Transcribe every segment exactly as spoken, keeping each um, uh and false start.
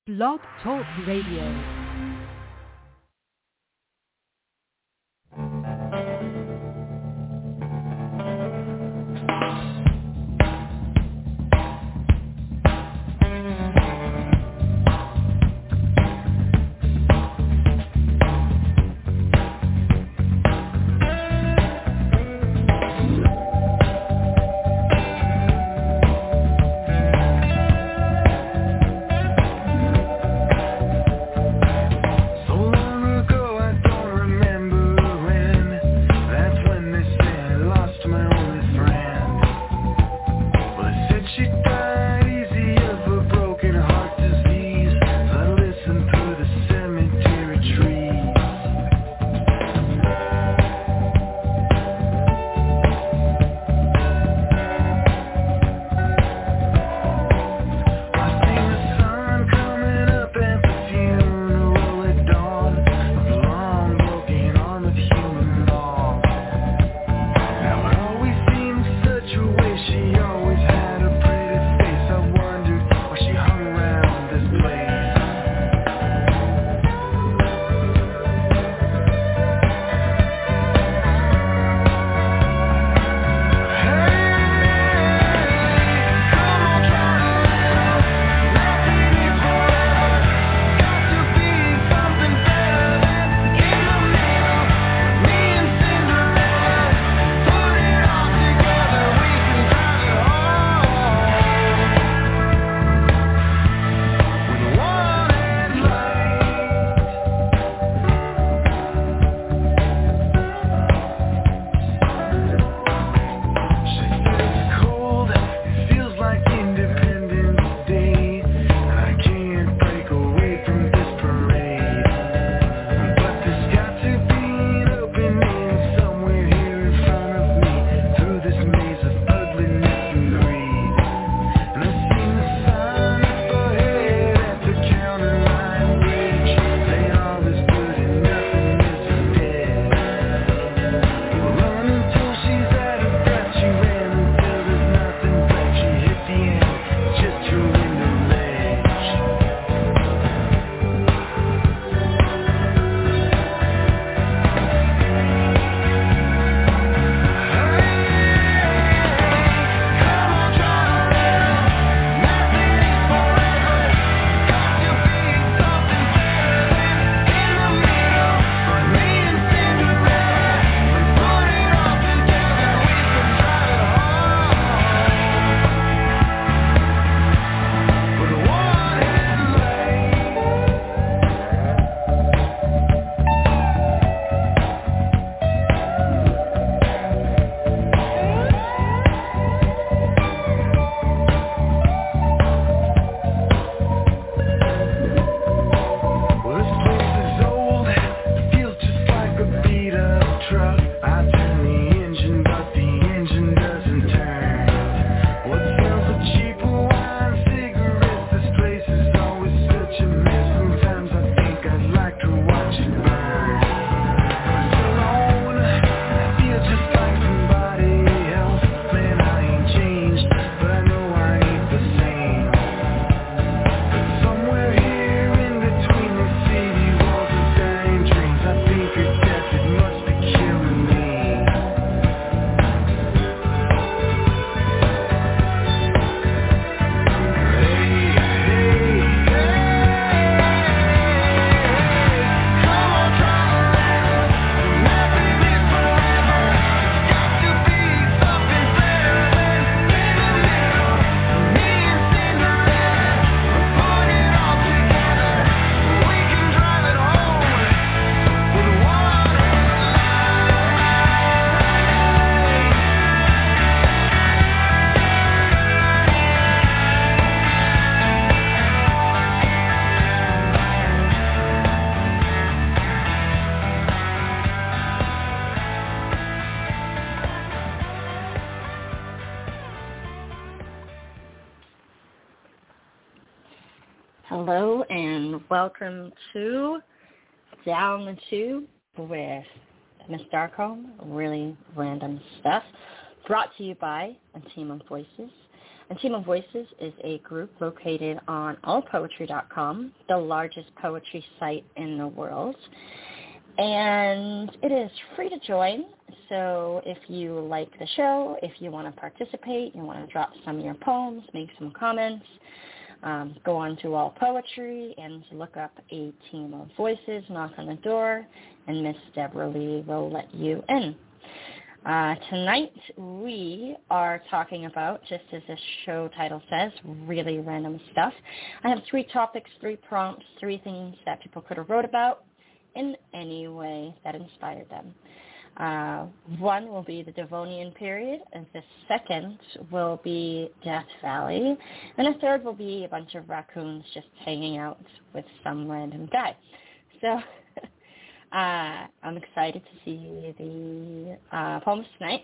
Blog Talk Radio. Hello and welcome to Down the Tube with Miss Darkholme, really random stuff, brought to you by A Team of Voices. And Team of Voices is a group located on all poetry dot com, the largest poetry site in the world. And it is free to join, so if you like the show, if you want to participate, you want to drop some of your poems, make some comments, um, go on to All Poetry and look up a Team of Voices, knock on the door, and Miss Deborah Lee will let you in. Uh, tonight we are talking about, just as the show title says, really random stuff. I have three topics, three prompts, three things that people could have wrote about in any way that inspired them. Uh, one will be the Devonian period, and the second will be Death Valley, and the third will be a bunch of raccoons just hanging out with some random guy. So uh, I'm excited to see the uh, poems tonight.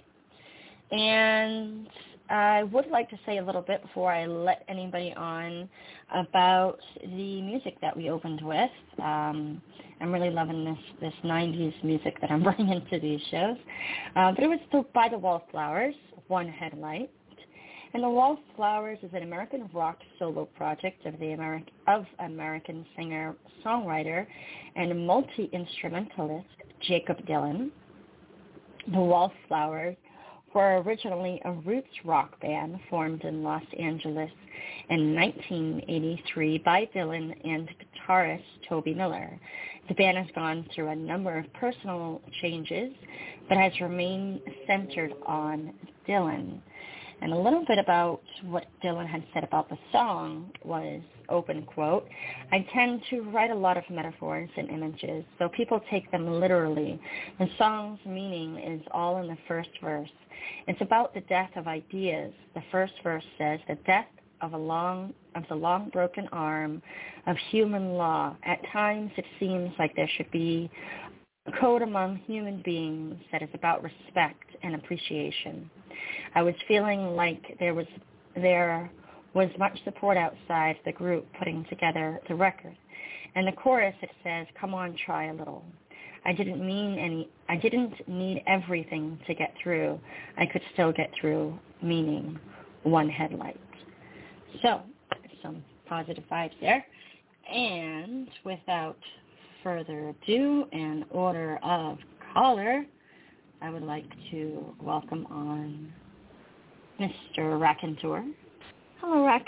And I would like to say a little bit before I let anybody on about the music that we opened with. Um, I'm really loving this, this nineties music that I'm bringing to these shows. Uh, but it was the, by the Wallflowers, One Headlight. And the Wallflowers is an American rock solo project of the Ameri- of American singer-songwriter and multi-instrumentalist Jakob Dylan. The Wallflowers were originally a roots rock band formed in Los Angeles in nineteen eighty-three by Dylan and guitarist Toby Miller. The band has gone through a number of personal changes, but has remained centered on Dylan. And a little bit about what Dylan had said about the song was, open quote, "I tend to write a lot of metaphors and images, so people take them literally. The song's meaning is all in the first verse. It's about the death of ideas. The first verse says the death of a long of the long broken arm of human law. At times it seems like there should be a code among human beings that is about respect and appreciation. I was feeling like there was there was much support outside the group putting together the record. And the chorus, it says, come on, try a little. I didn't mean any, I didn't need everything to get through. I could still get through, meaning one headlight." So, some positive vibes there. And without further ado, in order of caller, I would like to welcome on Mister Raconteur. Hello, Rack.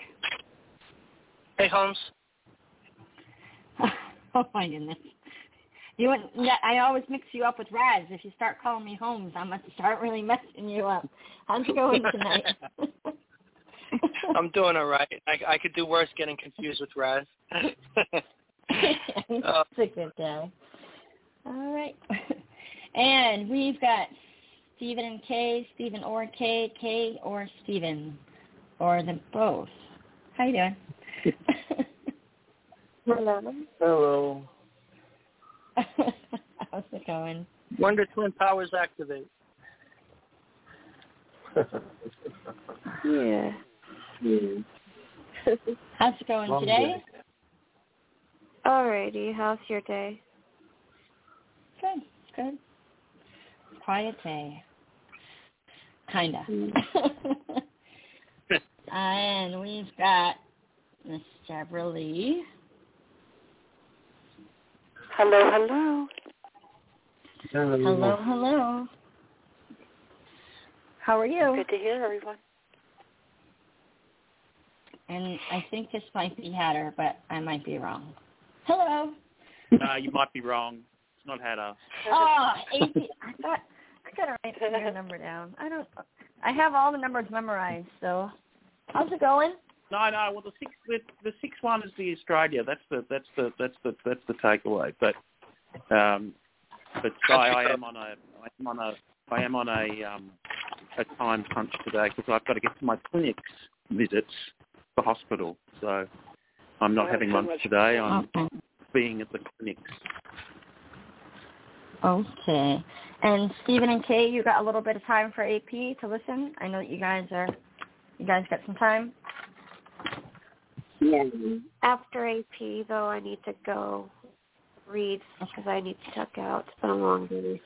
Hey, Holmes. Oh, my goodness. You want, yeah, I always mix you up with Raz. If you start calling me Holmes, I'm going to start really messing you up. How's it going tonight? I'm doing all right. I, I could do worse getting confused with Raz. It's uh, a good day. All right. And we've got Stephen and Kay, Stephen or Kay, Kay or Stephen, or them both. How you doing? Hello. Hello. How's it going? Wonder Twin Powers activate. Yeah. Mm. How's it going Long today? day. Alrighty. How's your day? Good. Good. Quiet day. Kinda. Mm. And we've got Miss Deborah Lee. Hello, hello. Hello. Hello, hello. How are you? Good to hear everyone. And I think this might be Hatter, but I might be wrong. Hello. Uh, you might be wrong. It's not Hatter. Oh, eighty. I thought I gotta write your number down. I don't. I have all the numbers memorized. So, how's it going? No, no. Well, the six, the, the six one is the Australia. That's the that's the that's the that's the takeaway. But um, but I, I am on a I am on a I am on a um a time crunch today because I've got to get to my clinics visits for hospital. So I'm not having lunch today. I'm Okay. being at the clinics. Okay. And Stephen and Kay, you got a little bit of time for A P to listen? I know that you guys are, you guys got some time? Yeah. After A P, though, I need to go read because I need to tuck out. It's been a long day.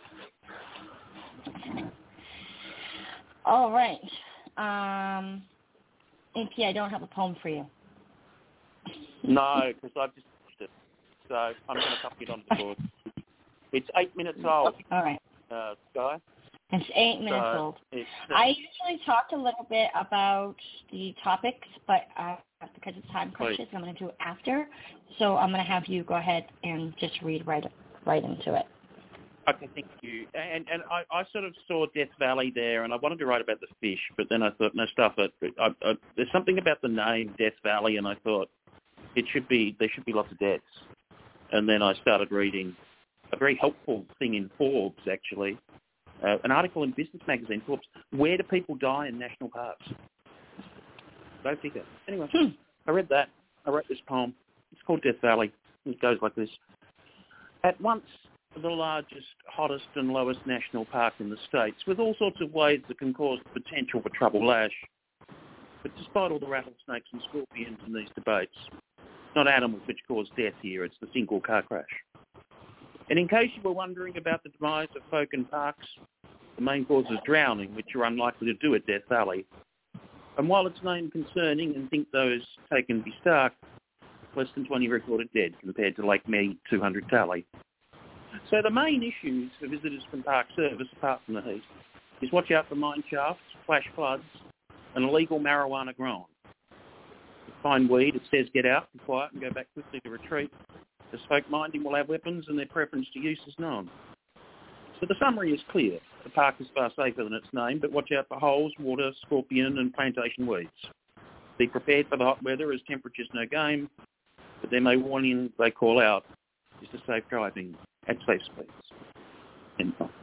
All right. Um, A P, I don't have a poem for you. No, because I've just finished it. So I'm going to copy it onto the board. It's eight minutes old. All right. Uh, Sky. It's eight minutes so old. It's, uh, I usually talked a little bit about the topics, but uh, because it's time crunches, I'm going to do it after. So I'm going to have you go ahead and just read right right into it. Okay, thank you. And and I, I sort of saw Death Valley there, and I wanted to write about the fish, but then I thought, no, stuff it. I, I, there's something about the name Death Valley, and I thought it should be there should be lots of deaths. And then I started reading a very helpful thing in Forbes, actually, uh, an article in Business Magazine, Forbes. Where do people die in national parks? Go figure. Anyway, Hmm. I read that. I wrote this poem. It's called Death Valley. It goes like this. At once the largest, hottest and lowest national park in the States, with all sorts of ways that can cause the potential for trouble lash. But despite all the rattlesnakes and scorpions in these debates, it's not animals which cause death here, it's the single car crash. And in case you were wondering about the demise of folk and parks, the main cause is drowning, which you're unlikely to do at Death Valley. And while it's named concerning and think those taken be stark, less than twenty recorded dead compared to Lake Mead two hundred tally. So the main issues for visitors from Park Service, apart from the heat, is watch out for mine shafts, flash floods, and illegal marijuana grown. If find weed, it says get out, be quiet, and go back quickly to retreat. As folk minding will have weapons and their preference to use is known. So the summary is clear. The park is far safer than its name, but watch out for holes, water, scorpion, and plantation weeds. Be prepared for the hot weather as temperature's no game, but their main warning they call out is to safe driving at safe speeds. End of.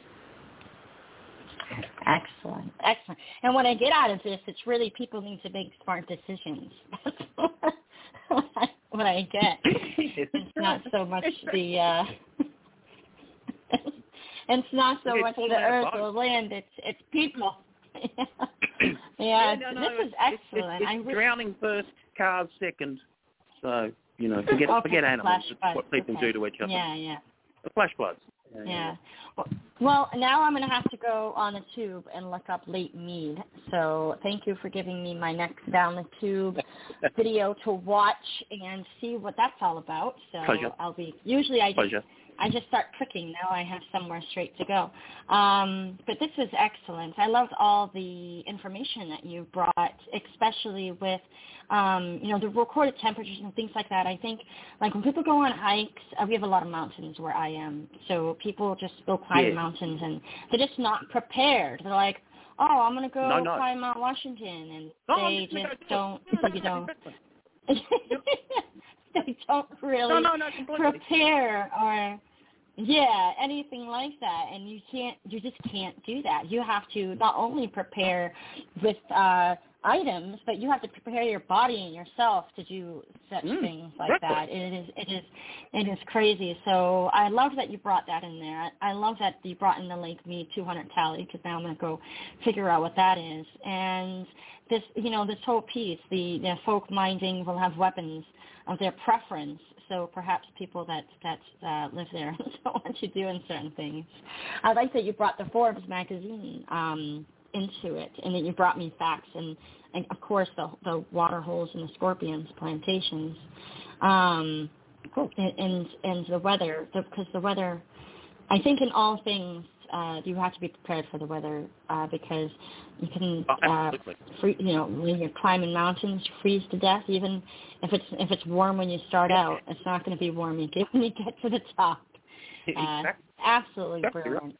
Excellent, excellent. And what I get out of this, it's really people need to make smart decisions. That's what I get. It's not so much the, uh, it's not so much the earth or land. It's it's people. yeah, yeah no, no, this is excellent. It's, it's, it's I drowning first, cars second. So you know, forget okay, forget animals. It's floods. what people Okay. do to each other. Yeah, yeah. The flash floods. Yeah. Yeah. Well, well, now I'm going to have to go on the tube and look up Lake Mead. So thank you for giving me my next down the tube video to watch and see what that's all about. So Pleasure. I'll be usually I just Pleasure. I just start clicking. Now I have somewhere straight to go. Um, but this was excellent. I loved all the information that you brought, especially with, um, you know, the recorded temperatures and things like that. I think, like, when people go on hikes, uh, we have a lot of mountains where I am. So people just go climb Yeah. mountains, and they're just not prepared. They're like, oh, I'm going to go No, no. climb Mount Washington, and No, they no, just no, don't, no, you no, know. no, They don't really no, no, no, completely. prepare or, yeah, anything like that. And you can't, you just can't do that. You have to not only prepare with uh, items, but you have to prepare your body and yourself to do such Mm, things like right. that. It is, it is, it is crazy. So I love that you brought that in there. I love that you brought in the Lake Mead two hundred tally, because now I'm going to go figure out what that is. And this, you know, this whole piece, the, the folk minding will have weapons of their preference. So perhaps people that that uh, live there don't want you doing certain things. I like that you brought the Forbes magazine um, into it, and that you brought me facts, and, and of course the the water holes and the scorpions plantations, um, Cool. and, and and the weather, because the, the weather. I think in all things uh, you have to be prepared for the weather uh, because you can, Oh, uh, absolutely. free, you know, when you're climbing mountains, you freeze to death. Even if it's if it's warm when you start out, it's not going to be warm when you get, when you get to the top. Uh, Exactly. absolutely Exactly right. brilliant.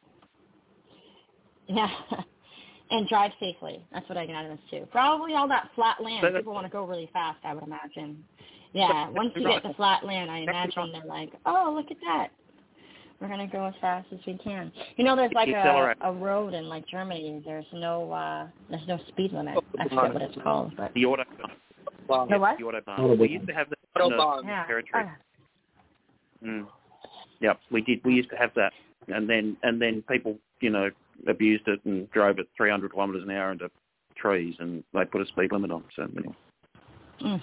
Yeah, and drive safely. That's what I get out of this too. Probably all that flat land. So that- People want to go really fast, I would imagine. Yeah, That's once you right. get to flat land, I That's imagine right. they're like, oh, look at that. We're going to go as fast as we can. You know, there's like a, Accelerate. a road in like Germany. There's no uh, there's no speed limit. I forget what it's called. But The auto. Autobahn. The what? The autobahn. We used to have that in the Autobahn. yeah. territory. Oh. Mm. Yep, we did. We used to have that, and then and then people, you know, abused it and drove at three hundred kilometres an hour into trees, and they put a speed limit on. So anyway. Mm.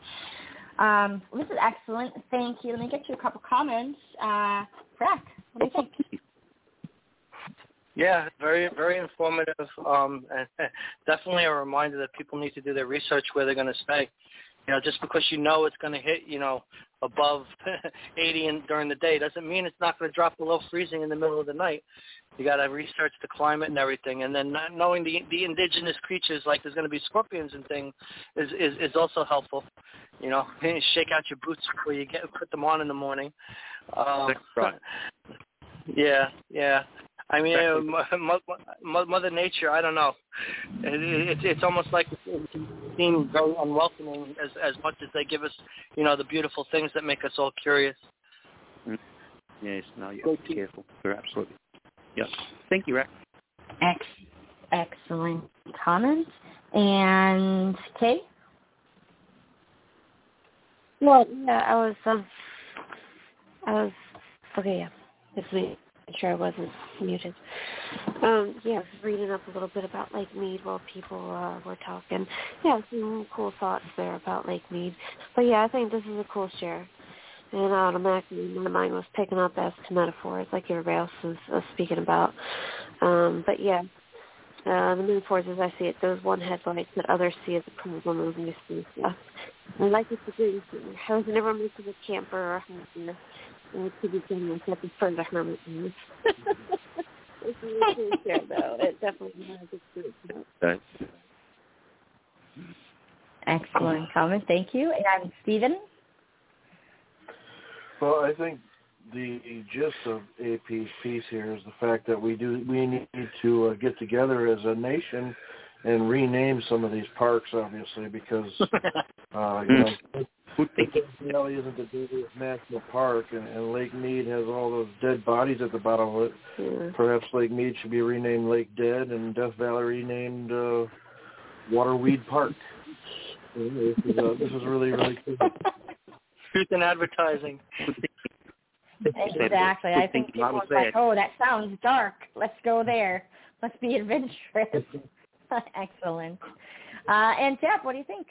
Um, this is excellent. Thank you. Let me get you a couple comments. Uh, Brack, what do you think? Yeah, very, very informative. Um, and definitely a reminder that people need to do their research where they're going to stay. You know, just because you know it's going to hit, you know, above eighty in, during the day doesn't mean it's not going to drop below freezing in the middle of the night. You got to research the climate and everything, and then not knowing the the indigenous creatures, like there's going to be scorpions and things, is, is is also helpful. You know, shake out your boots before you get put them on in the morning. Um, That's right. Yeah, yeah. I mean, uh, Mother Nature, I don't know. It, it, it's almost like it seems very unwelcoming as as much as they give us, you know, the beautiful things that make us all curious. Mm. Yes, no, you have to be careful. You're absolutely. Yep. Thank you, Rack. Ex- excellent comments. And Kay? Well, yeah, I was, um, I was, okay, yeah, it's me. I'm sure I wasn't muted. Um, yeah, I was reading up a little bit about Lake Mead while people uh, were talking. Yeah, some cool thoughts there about Lake Mead. But yeah, I think this is a cool share. And automatically my mind was picking up as to metaphors, like everybody else was, was speaking about. Um, but yeah, uh, the metaphors as I see it, those one headlights that others see as a problem of missing stuff. I like this agree. I was never much of a camper or a hunter. And to be done, I prefer the hermit life. It's a really cool share, though. It definitely has its good stuff. Okay. Excellent comment. Thank you. And Stephen? Well, I think the gist of A P's piece here is the fact that we do we need to uh, get together as a nation and rename some of these parks, obviously, because uh, you know, Woodpecker Valley isn't the biggest national park, and, and Lake Mead has all those dead bodies at the bottom of it. Yeah. Perhaps Lake Mead should be renamed Lake Dead, and Death Valley renamed uh, Waterweed Park. This is, uh, this is really, really cool. Truth in advertising. Exactly. I think people are like, oh, that sounds dark. Let's go there. Let's be adventurous. Excellent. Uh, and Deb, what do you think?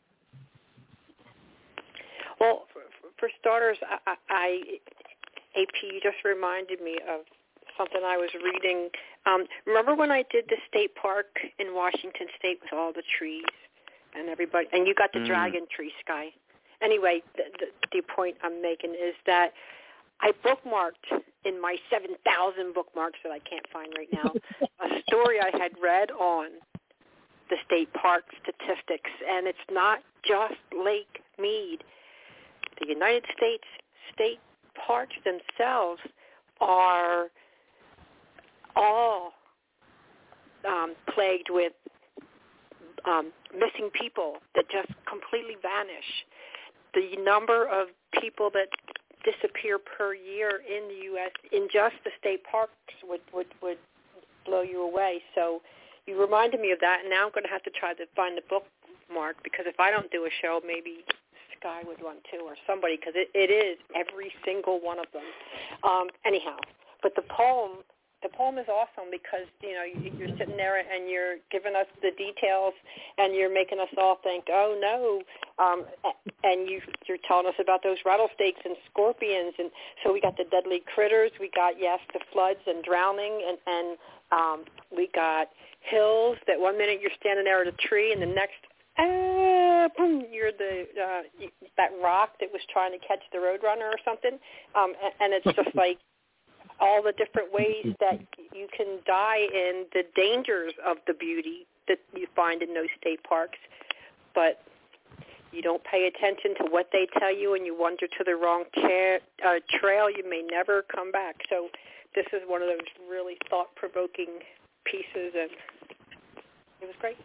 Well, for, for starters, I, I, A P, you just reminded me of something I was reading. Um, remember when I did the state park in Washington State with all the trees and everybody, and you got the mm. dragon tree, Sky? Anyway, the, the, the point I'm making is that I bookmarked in my seven thousand bookmarks that I can't find right now a story I had read on the state park statistics, and it's not just Lake Mead. The United States state parks themselves are all um, plagued with um, missing people that just completely vanish. The number of people that disappear per year in the U S in just the state parks would, would, would blow you away. So you reminded me of that, and now I'm going to have to try to find the bookmark, because if I don't do a show, maybe Sky would want to, or somebody, because it, it is every single one of them. Um, anyhow, but the poem, the poem is awesome because, you know, you're sitting there and you're giving us the details and you're making us all think, oh, no, um, and you, you're telling us about those rattlesnakes and scorpions. And so we got the deadly critters. We got, yes, the floods and drowning, and, and um, we got hills that one minute you're standing there at a tree and the next, ah, boom, you're the uh, that rock that was trying to catch the roadrunner or something. Um, and, and it's just like, all the different ways that you can die in the dangers of the beauty that you find in those state parks. But you don't pay attention to what they tell you and you wander to the wrong cha- uh, trail, you may never come back. So this is one of those really thought-provoking pieces, and it was great.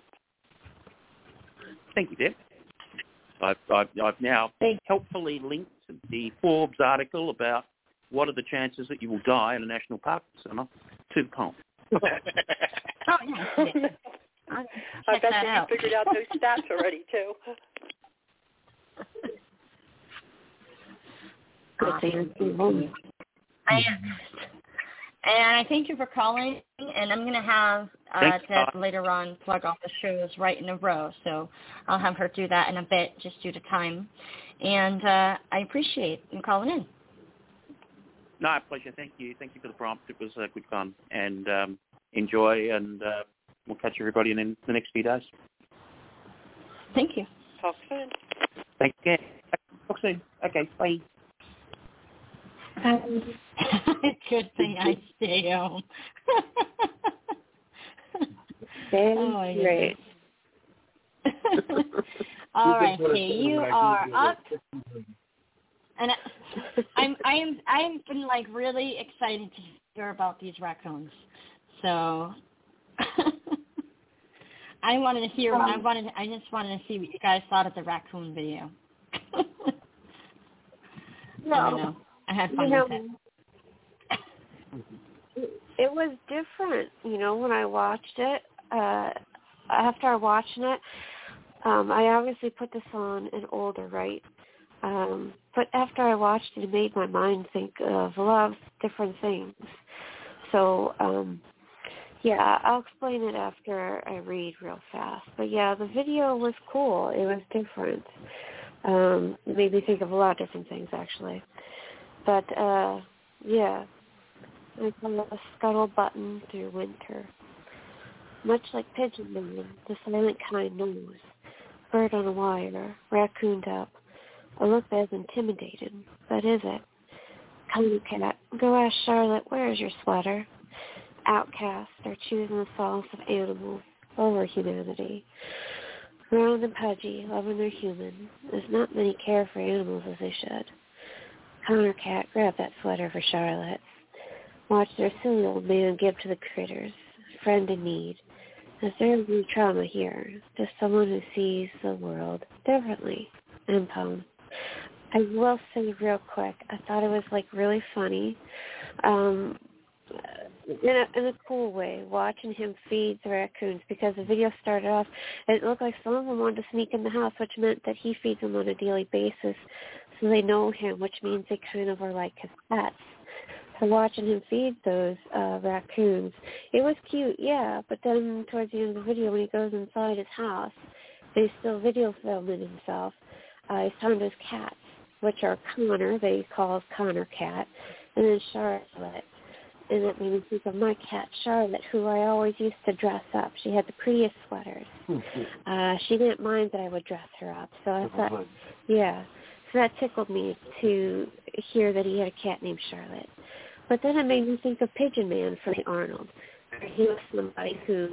Thank you, Deb. I've, I've, I've now helpfully linked the Forbes article about what are the chances that you will die in a national park this summer to the poem. Oh, yeah. I bet you out. figured out those stats already, too. Awesome. I am. And I thank you for calling, and I'm going to have uh, Deb later on plug off the shows right in a row, so I'll have her do that in a bit just due to time. And uh, I appreciate you calling in. No, a pleasure. Thank you. Thank you for the prompt. It was uh, good fun. And um, enjoy, and uh, we'll catch everybody in the next few days. Thank you. Talk soon. Thanks again. Talk soon. Okay, bye. Um, good thing I stay home. Oh, great. All right, Kay, you are up. And I, I'm I'm I'm been like really excited to hear about these raccoons. So I wanted to hear. I wanted. I just wanted to see what you guys thought of the raccoon video. No, I don't know. I had fun you know, with it. It was different, you know, when I watched it. Uh, after watching it, um, I obviously put this on in older, right? Um, but after I watched it, it made my mind think of a lot of different things. So, um, yeah, I'll explain it after I read real fast. But, yeah, the video was cool. It was different. Um, it made me think of a lot of different things, actually. But, uh, yeah, I call it a scuttle button through winter. Much like pigeon man, the silent kind knows. Bird on a wire, raccooned up. A look that is intimidating. That is it. Come, cat, go ask Charlotte, where is your sweater? Outcasts are choosing the solace of animals over humanity. Round and pudgy, loving their human, as not many care for animals as they should. Connor cat, grab that sweater for Charlotte. Watch their silly old man give to the critters, friend in need. As there is no trauma here, just someone who sees the world differently. And poem. I will say real quick, I thought it was like really funny, um, in a in a cool way, watching him feed the raccoons, because the video started off, it looked like some of them wanted to sneak in the house, which meant that he feeds them on a daily basis, so they know him, which means they kind of are like his pets. So watching him feed those uh, raccoons, it was cute, yeah, but then towards the end of the video, when he goes inside his house, he's still video filming himself. Uh, he's talking to his cats, which are Connor, they call Connor cat, and then Charlotte. And it made me think of my cat, Charlotte, who I always used to dress up. She had the prettiest sweaters. uh, she didn't mind that I would dress her up. So I thought, yeah. So that tickled me to hear that he had a cat named Charlotte. But then it made me think of Pigeon Man from Arnold. He was somebody who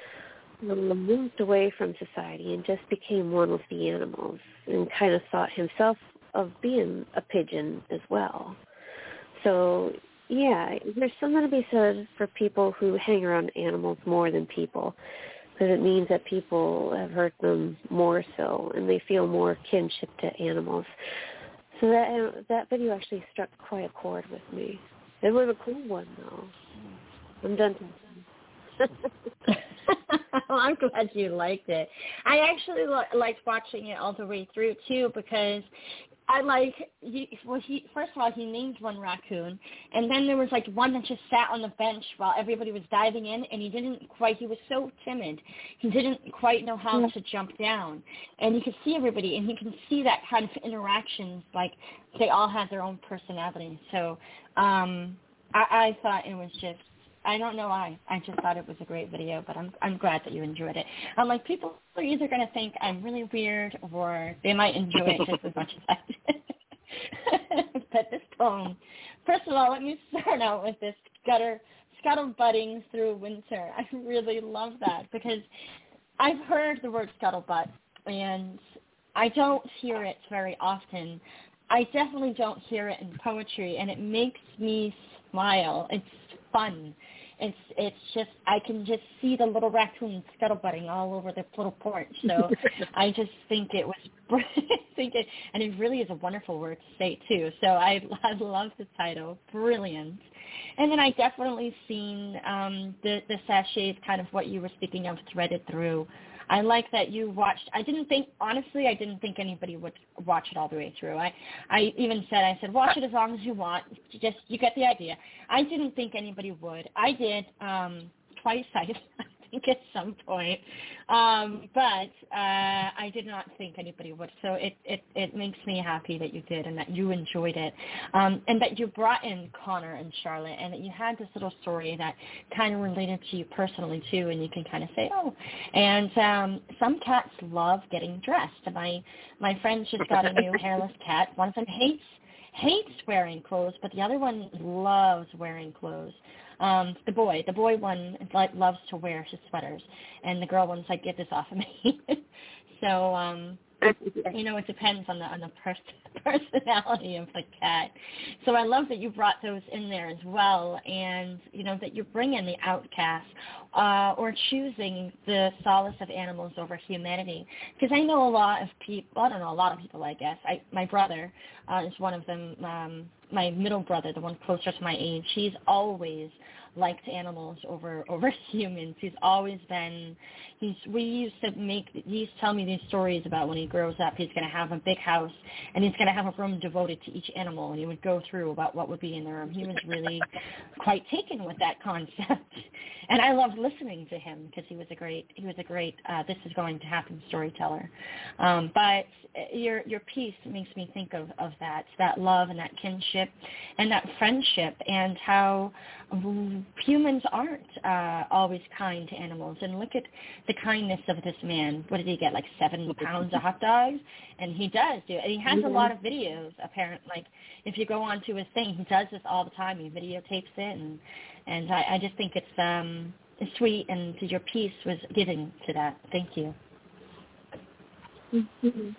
moved away from society and just became one with the animals and kind of thought himself of being a pigeon as well. So, yeah, there's something to be said for people who hang around animals more than people, because it means that people have hurt them more so and they feel more kinship to animals. So that that video actually struck quite a chord with me. It was a cool one, though. I'm done talking. Well, I'm glad you liked it. I actually lo- liked watching it all the way through, too, because I like, he, well, he, first of all, he named one raccoon, and then there was like one that just sat on the bench while everybody was diving in, and he didn't quite, he was so timid, he didn't quite know how to jump down, and you could see everybody, and you can see that kind of interaction, like they all had their own personality. So um, I, I thought it was just, I don't know why. I just thought it was a great video, but I'm I'm glad that you enjoyed it. I'm like, people are either going to think I'm really weird or they might enjoy it just as much as I did. But this poem, first of all, let me start out with this gutter, scuttlebuttings through winter. I really love that because I've heard the word scuttlebutt, and I don't hear it very often. I definitely don't hear it in poetry, and it makes me smile. It's fun. It's it's just, I can just see the little raccoons scuttlebutting all over the little porch. So I just think it was, think it, and it really is a wonderful word to say too. So I, I love the title, brilliant. And then I definitely seen um, the the sachets, kind of what you were speaking of, threaded through. I like that you watched. I didn't think, honestly, I didn't think anybody would watch it all the way through. I, I even said, I said, watch it as long as you want. Just, you get the idea. I didn't think anybody would. I did um, twice. I, think, at some point. Um, but uh, I did not think anybody would. So it, it, it makes me happy that you did and that you enjoyed it. Um, and that you brought in Connor and Charlotte and that you had this little story that kind of related to you personally, too, and you can kind of say, oh. And um, some cats love getting dressed. My, my friend just got a new hairless cat. One of them hates hates wearing clothes, but the other one loves wearing clothes. Um, the boy, the boy one like loves to wear his sweaters, and the girl one's like, get this off of me. so, um, you know, it depends on the on the pers- personality of the cat. So I love that you brought those in there as well, and you know that you bring in the outcast uh, or choosing the solace of animals over humanity. Because I know a lot of people. I don't know a lot of people. I guess I my brother uh, is one of them. Um, my middle brother, the one closer to my age, he's always liked animals over over humans. He's always been. He's. We used to make. He used to tell me these stories about when he grows up, he's going to have a big house and he's going to have a room devoted to each animal, and he would go through about what would be in the room. He was really quite taken with that concept, and I loved listening to him because he was a great. He was a great. Uh, this is going to happen storyteller. Um, but your your piece makes me think of of that that love and that kinship and that friendship and how humans aren't uh, always kind to animals. And look at the kindness of this man. What did he get, like seven pounds of hot dogs? And he does do it. And he has a lot of videos, apparently. Like, if you go onto his thing, he does this all the time. He videotapes it. And, and I, I just think it's um, sweet, and your piece was giving to that. Thank you. Mm-hmm.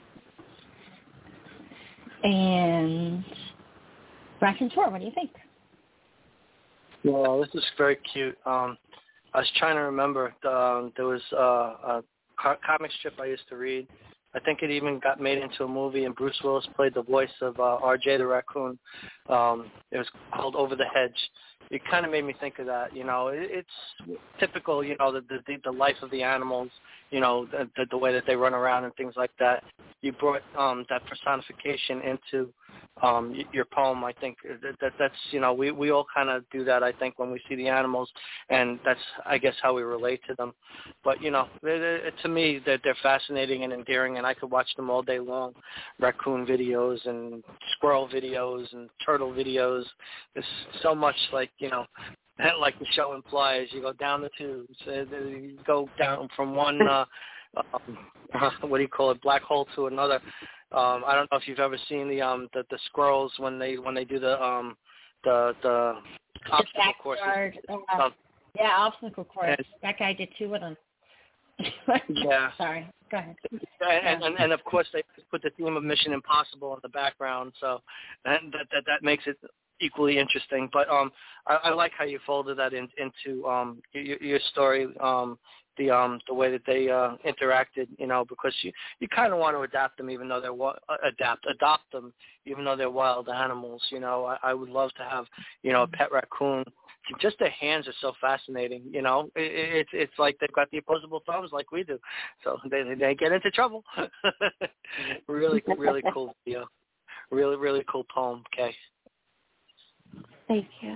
And Raconteur, what do you think? Well, this is very cute. Um, I was trying to remember. Um, there was uh, a co- comic strip I used to read. I think it even got made into a movie, and Bruce Willis played the voice of uh, R J the raccoon. Um, it was called Over the Hedge. It kind of made me think of that. You know, it, it's typical. You know, the, the the life of the animals. You know, the, the, the way that they run around and things like that. You brought um, that personification into um, your poem. I think that, that that's, you know, we, we all kind of do that, I think, when we see the animals, and that's, I guess, how we relate to them. But, you know, they, they, to me, they're, they're fascinating and endearing, and I could watch them all day long. Raccoon videos and squirrel videos and turtle videos. There's so much, like, you know, like the show implies, you go down the tubes. You go down from one, uh, um, what do you call it, black hole to another. Um, I don't know if you've ever seen the um the, the squirrels when they when they do the um the the obstacle courses. Uh, um, yeah, obstacle course. And, that guy did two of them. yeah. Sorry. Go ahead. And, and and of course they put the theme of Mission Impossible in the background, so and that that that makes it equally interesting. But um, I, I like how you folded that in, into um your, your story. Um. The um the way that they uh, interacted, you know, because you, you kind of want to adapt them, even though they're uh, adapt adopt them, even though they're wild animals. You know, I, I would love to have, you know, a pet raccoon. Just their hands are so fascinating. You know, it, it's it's like they've got the opposable thumbs like we do, so they they get into trouble. really really cool video, really really cool poem, Kay. Thank you.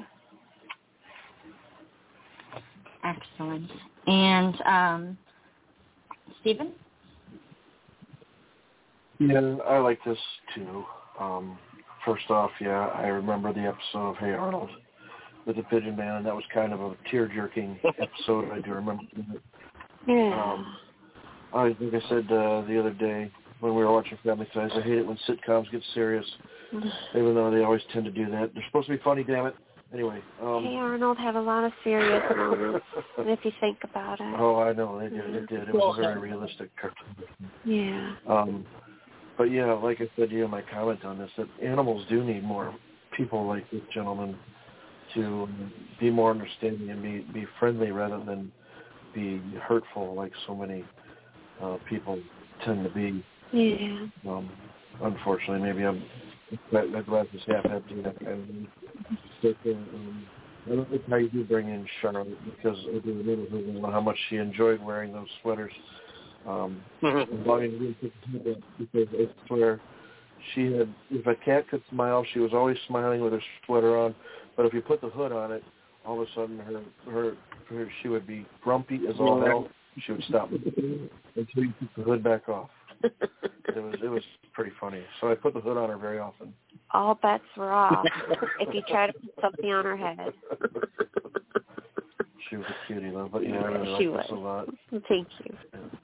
Excellent. And um, Stephen? Yeah, I like this too. Um, first off, yeah, I remember the episode of Hey Arnold with the Pigeon Man, and that was kind of a tear-jerking episode. I do remember it. Yeah. Um, I, like I said uh, the other day when we were watching Family Ties, I hate it when sitcoms get serious, even though they always tend to do that. They're supposed to be funny, damn it. Anyway. Um, Hey Arnold had a lot of serious moments, if you think about it. Oh, I know. They did. It did. It was a very realistic cartoon. Yeah. Um, but, yeah, like I said, you know, my comment on this, that animals do need more people like this gentleman to be more understanding and be, be friendly rather than be hurtful like so many uh, people tend to be. Yeah. Um, unfortunately, maybe I'm that glass is half empty. That kind of thing. But, uh, um, I don't think how you do bring in Charlotte, because I do remember how much she enjoyed wearing those sweaters. Um, because I swear she had, if a cat could smile, she was always smiling with her sweater on. But if you put the hood on it, all of a sudden her her, her she would be grumpy as all hell. She would stop until you took the hood back off. It was it was pretty funny. So I put the hood on her very often. All bets were off if you try to put something on her head. She was a cutie though, but yeah, I really she liked was. this a lot. Thank you.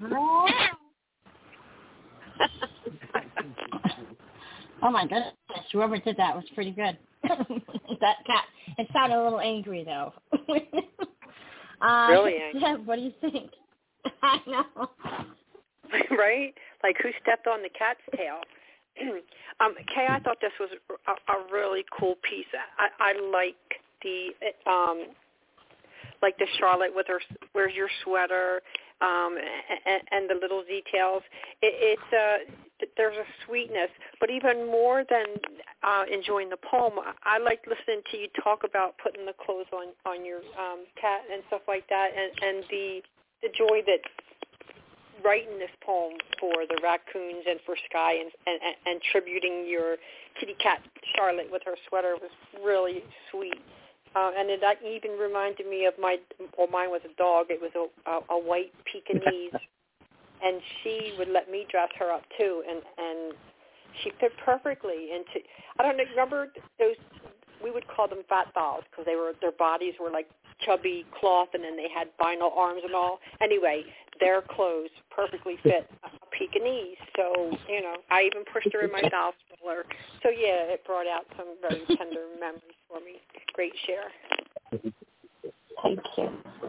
Oh my goodness, whoever did that was pretty good. That cat, it sounded a little angry though. uh, really angry. Yeah, what do you think? I know. Right? Like who stepped on the cat's tail? um, Kay, I thought this was a, a really cool piece. I, I like the um, like the Charlotte with her "Where's your sweater?" um, and, and the little details. It, it's uh, there's a sweetness, but even more than uh, enjoying the poem, I, I like listening to you talk about putting the clothes on on your um, cat and stuff like that, and, and the the joy that writing this poem for the raccoons and for Sky and, and, and tributing your kitty cat Charlotte with her sweater was really sweet. Uh, and it even reminded me of my, well, mine was a dog. It was a, a, a white Pekingese, and she would let me dress her up too, and, and she fit perfectly into, I don't know, remember those, we would call them fat dolls because they were, their bodies were like chubby cloth, and then they had vinyl arms and all. Anyway, their clothes perfectly fit a Pekingese. So, you know, I even pushed her in my doll stroller. So, yeah, it brought out some very tender memories for me. Great share. Thank you.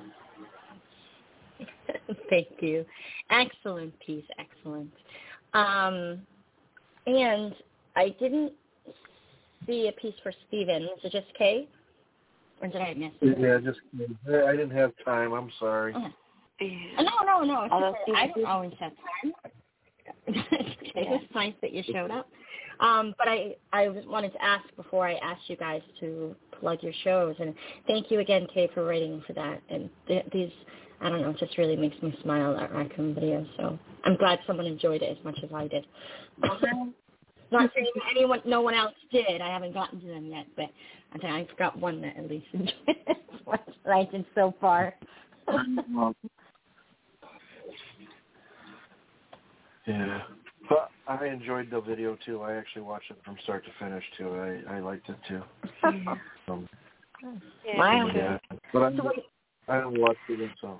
Thank you. Excellent piece, excellent. Um, and I didn't see a piece for Stephen. Was it just Kay? Or did I miss it? Yeah, just I didn't have time. I'm sorry. Oh. No, no, no. It's okay. I don't always have time. It was nice that you showed up. Um, but I, I wanted to ask before I asked you guys to plug your shows. And thank you again, Kay, for writing for that. And th- these, I don't know, it just really makes me smile at Raccoon videos. So I'm glad someone enjoyed it as much as I did. Not saying anyone, no one else did. I haven't gotten to them yet, but I think I've got one that at least enjoyed it as much as I did so far. Yeah, but I enjoyed the video too. I actually watched it from start to finish too. I, I liked it too. um, Yeah. Wow. Yeah, but I I haven't watched it so.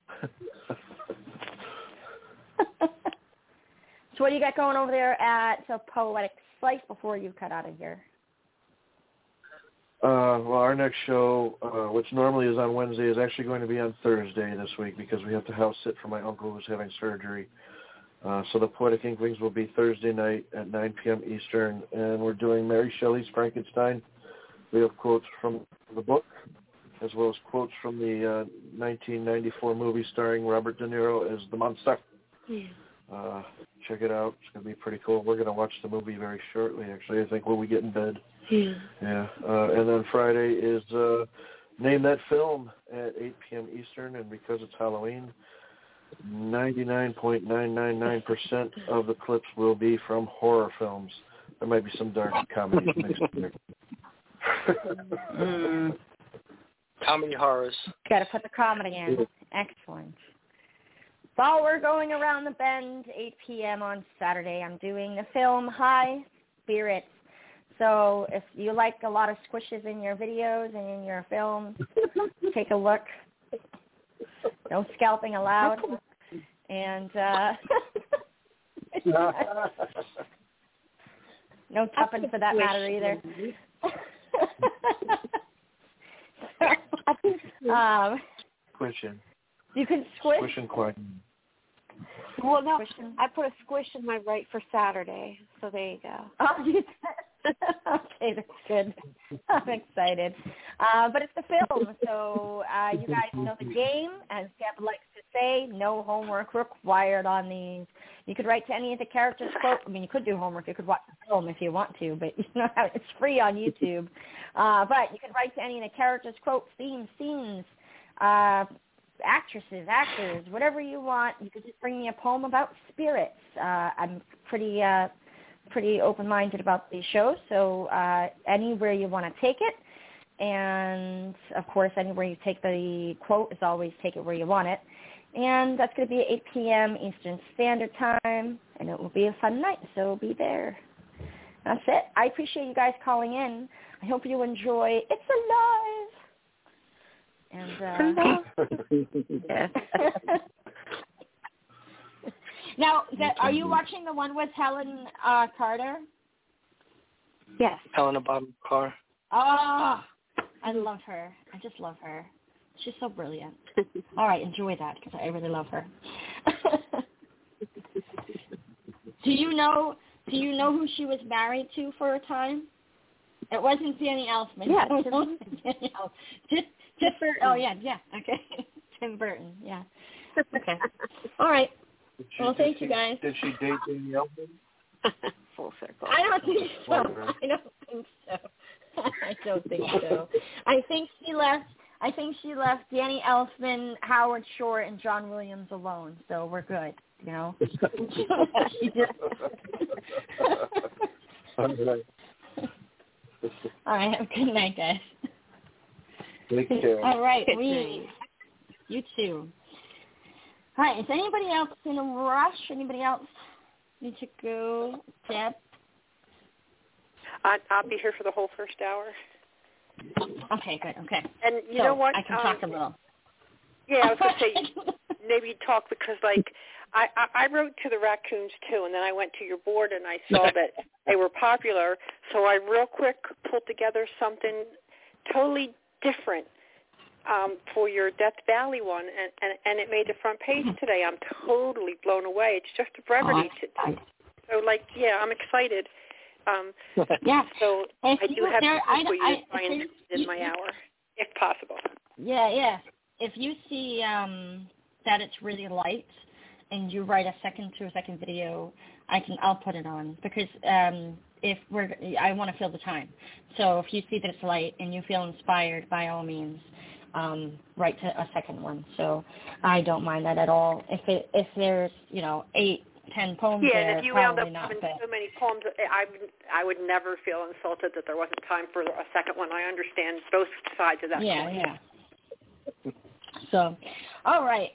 So what do you got going over there at the Poetic Slice before you cut out of here? Uh, well, our next show, uh, which normally is on Wednesday, is actually going to be on Thursday this week because we have to house sit for my uncle who's having surgery. Uh, so the Poetic Inklings will be Thursday night at nine p.m. Eastern, and we're doing Mary Shelley's Frankenstein. We have quotes from the book, as well as quotes from the uh, nineteen ninety-four movie starring Robert De Niro as the monster. Yeah. Uh, check it out. It's going to be pretty cool. We're going to watch the movie very shortly, actually, I think, when we get in bed. Yeah. Yeah. Uh, and then Friday is uh, Name That Film at eight p.m. Eastern, and because it's Halloween, ninety-nine point nine nine nine percent of the clips will be from horror films. There might be some dark comedy mixed in there. mm. Comedy horrors. Got to put the comedy in. Excellent. While we're going around the bend, eight p.m. on Saturday, I'm doing the film High Spirits. So if you like a lot of squishes in your videos and in your films, take a look. No scalping allowed. And uh, no tuppence for that matter either. um, Squishing. You can squish? Squishing quite. Well, no, Squishing. I put a squish in my right for Saturday, so there you go. Oh, you okay, that's good. I'm excited. Uh, but it's the film, so uh, you guys know the game. As Deb likes to say, no homework required on these. You could write to any of the characters' quote. I mean, you could do homework. You could watch the film if you want to, but you know how it's free on YouTube. Uh, but you could write to any of the characters' quotes, themes, scenes, uh, actresses, actors, whatever you want. You could just bring me a poem about spirits. Uh, I'm pretty... Uh, pretty open-minded about these shows, so uh, anywhere you want to take it, And, of course, anywhere you take the quote is always take it where you want it. And that's going to be at eight p.m. Eastern Standard Time, and it will be a fun night, so be there. That's it. I appreciate you guys calling in. I hope you enjoy It's Alive. And uh, now, that, are you watching the one with Helen uh, Carter? Yes. Helena Bonham Carter. Oh, I love her. I just love her. She's so brilliant. All right, enjoy that because I really love her. do you know? Do you know who she was married to for a time? It wasn't Danny Elfman. Yeah, It wasn't Danny Elfman. Just, just for. Oh yeah, yeah. Okay, Tim Burton. Yeah. Okay. All right. She, well, thank she, you guys. Did she date Danny Elfman? Full circle. I don't think so. I don't think so. I don't think so. I think she left. I think she left Danny Elfman, Howard Shore, and John Williams alone. So we're good, you know. She just... All right. All right. Have a good night, guys. Take care. All right. We. You too. All right. Is anybody else in a rush? Anybody else need to go? Deb? I, I'll be here for the whole first hour. Okay, good. Okay. And you so know what? I can um, talk a little. Yeah, I was going to say maybe talk because, like, I, I, I wrote to the raccoons, too, and then I went to your board and I saw that they were popular. So I real quick pulled together something totally different um, for your Death Valley one, and, and, and it made the front page today. I'm totally blown away. It's just a brevity. Oh, to, so, like, yeah, I'm excited. Um, yeah. So if I do you, have there, to I, for you I, to try and you, in my hour, if possible. Yeah, yeah. If you see um, that it's really light and you write a second to a second video, I can I'll put it on because um, if we're I want to fill the time. So if you see that it's light and you feel inspired, by all means, um, write to a second one. So I don't mind that at all. If it if there's you know eight. ten poems yeah, there, and if you wound probably up not, having but... so many poems, I, I would never feel insulted that there wasn't time for a second one. I understand both sides of that. Yeah, point. yeah. So, all right.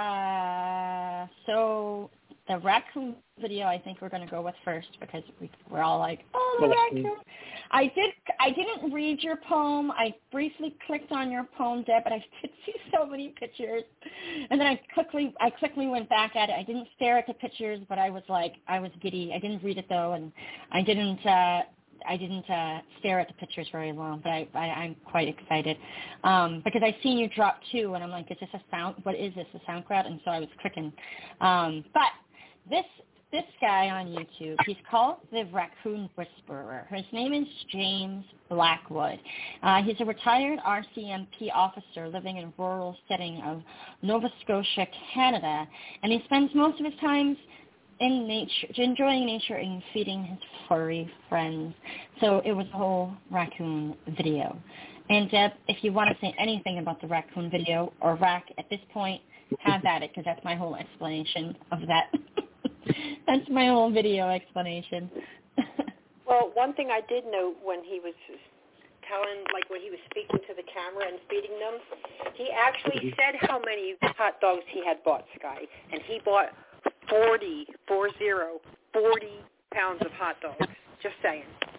Uh, so the raccoon video, I think we're going to go with first because we, we're all like, oh, the raccoon. I did. I didn't read your poem. I briefly clicked on your poem, Deb, but I did see so many pictures, and then I quickly, I quickly went back at it. I didn't stare at the pictures, but I was like, I was giddy. I didn't read it though, and I didn't. Uh, I didn't uh, stare at the pictures very long, but I, I, I'm quite excited um, because I've seen you drop two, and I'm like, is this a sound? What is this, a SoundCloud? And so I was clicking. Um, but this this guy on YouTube, he's called the Raccoon Whisperer. His name is James Blackwood. Uh, he's a retired R C M P officer living in a rural setting of Nova Scotia, Canada, and he spends most of his time in nature, enjoying nature and feeding his furry friends. So it was a whole raccoon video. And Deb, if you want to say anything about the raccoon video or rack at this point, have at it because that's my whole explanation of that. That's my whole video explanation. Well, one thing I did note when he was telling, like when he was speaking to the camera and feeding them, he actually said how many hot dogs he had bought, Sky, and he bought forty, four zero, forty pounds of hot dogs. Just saying.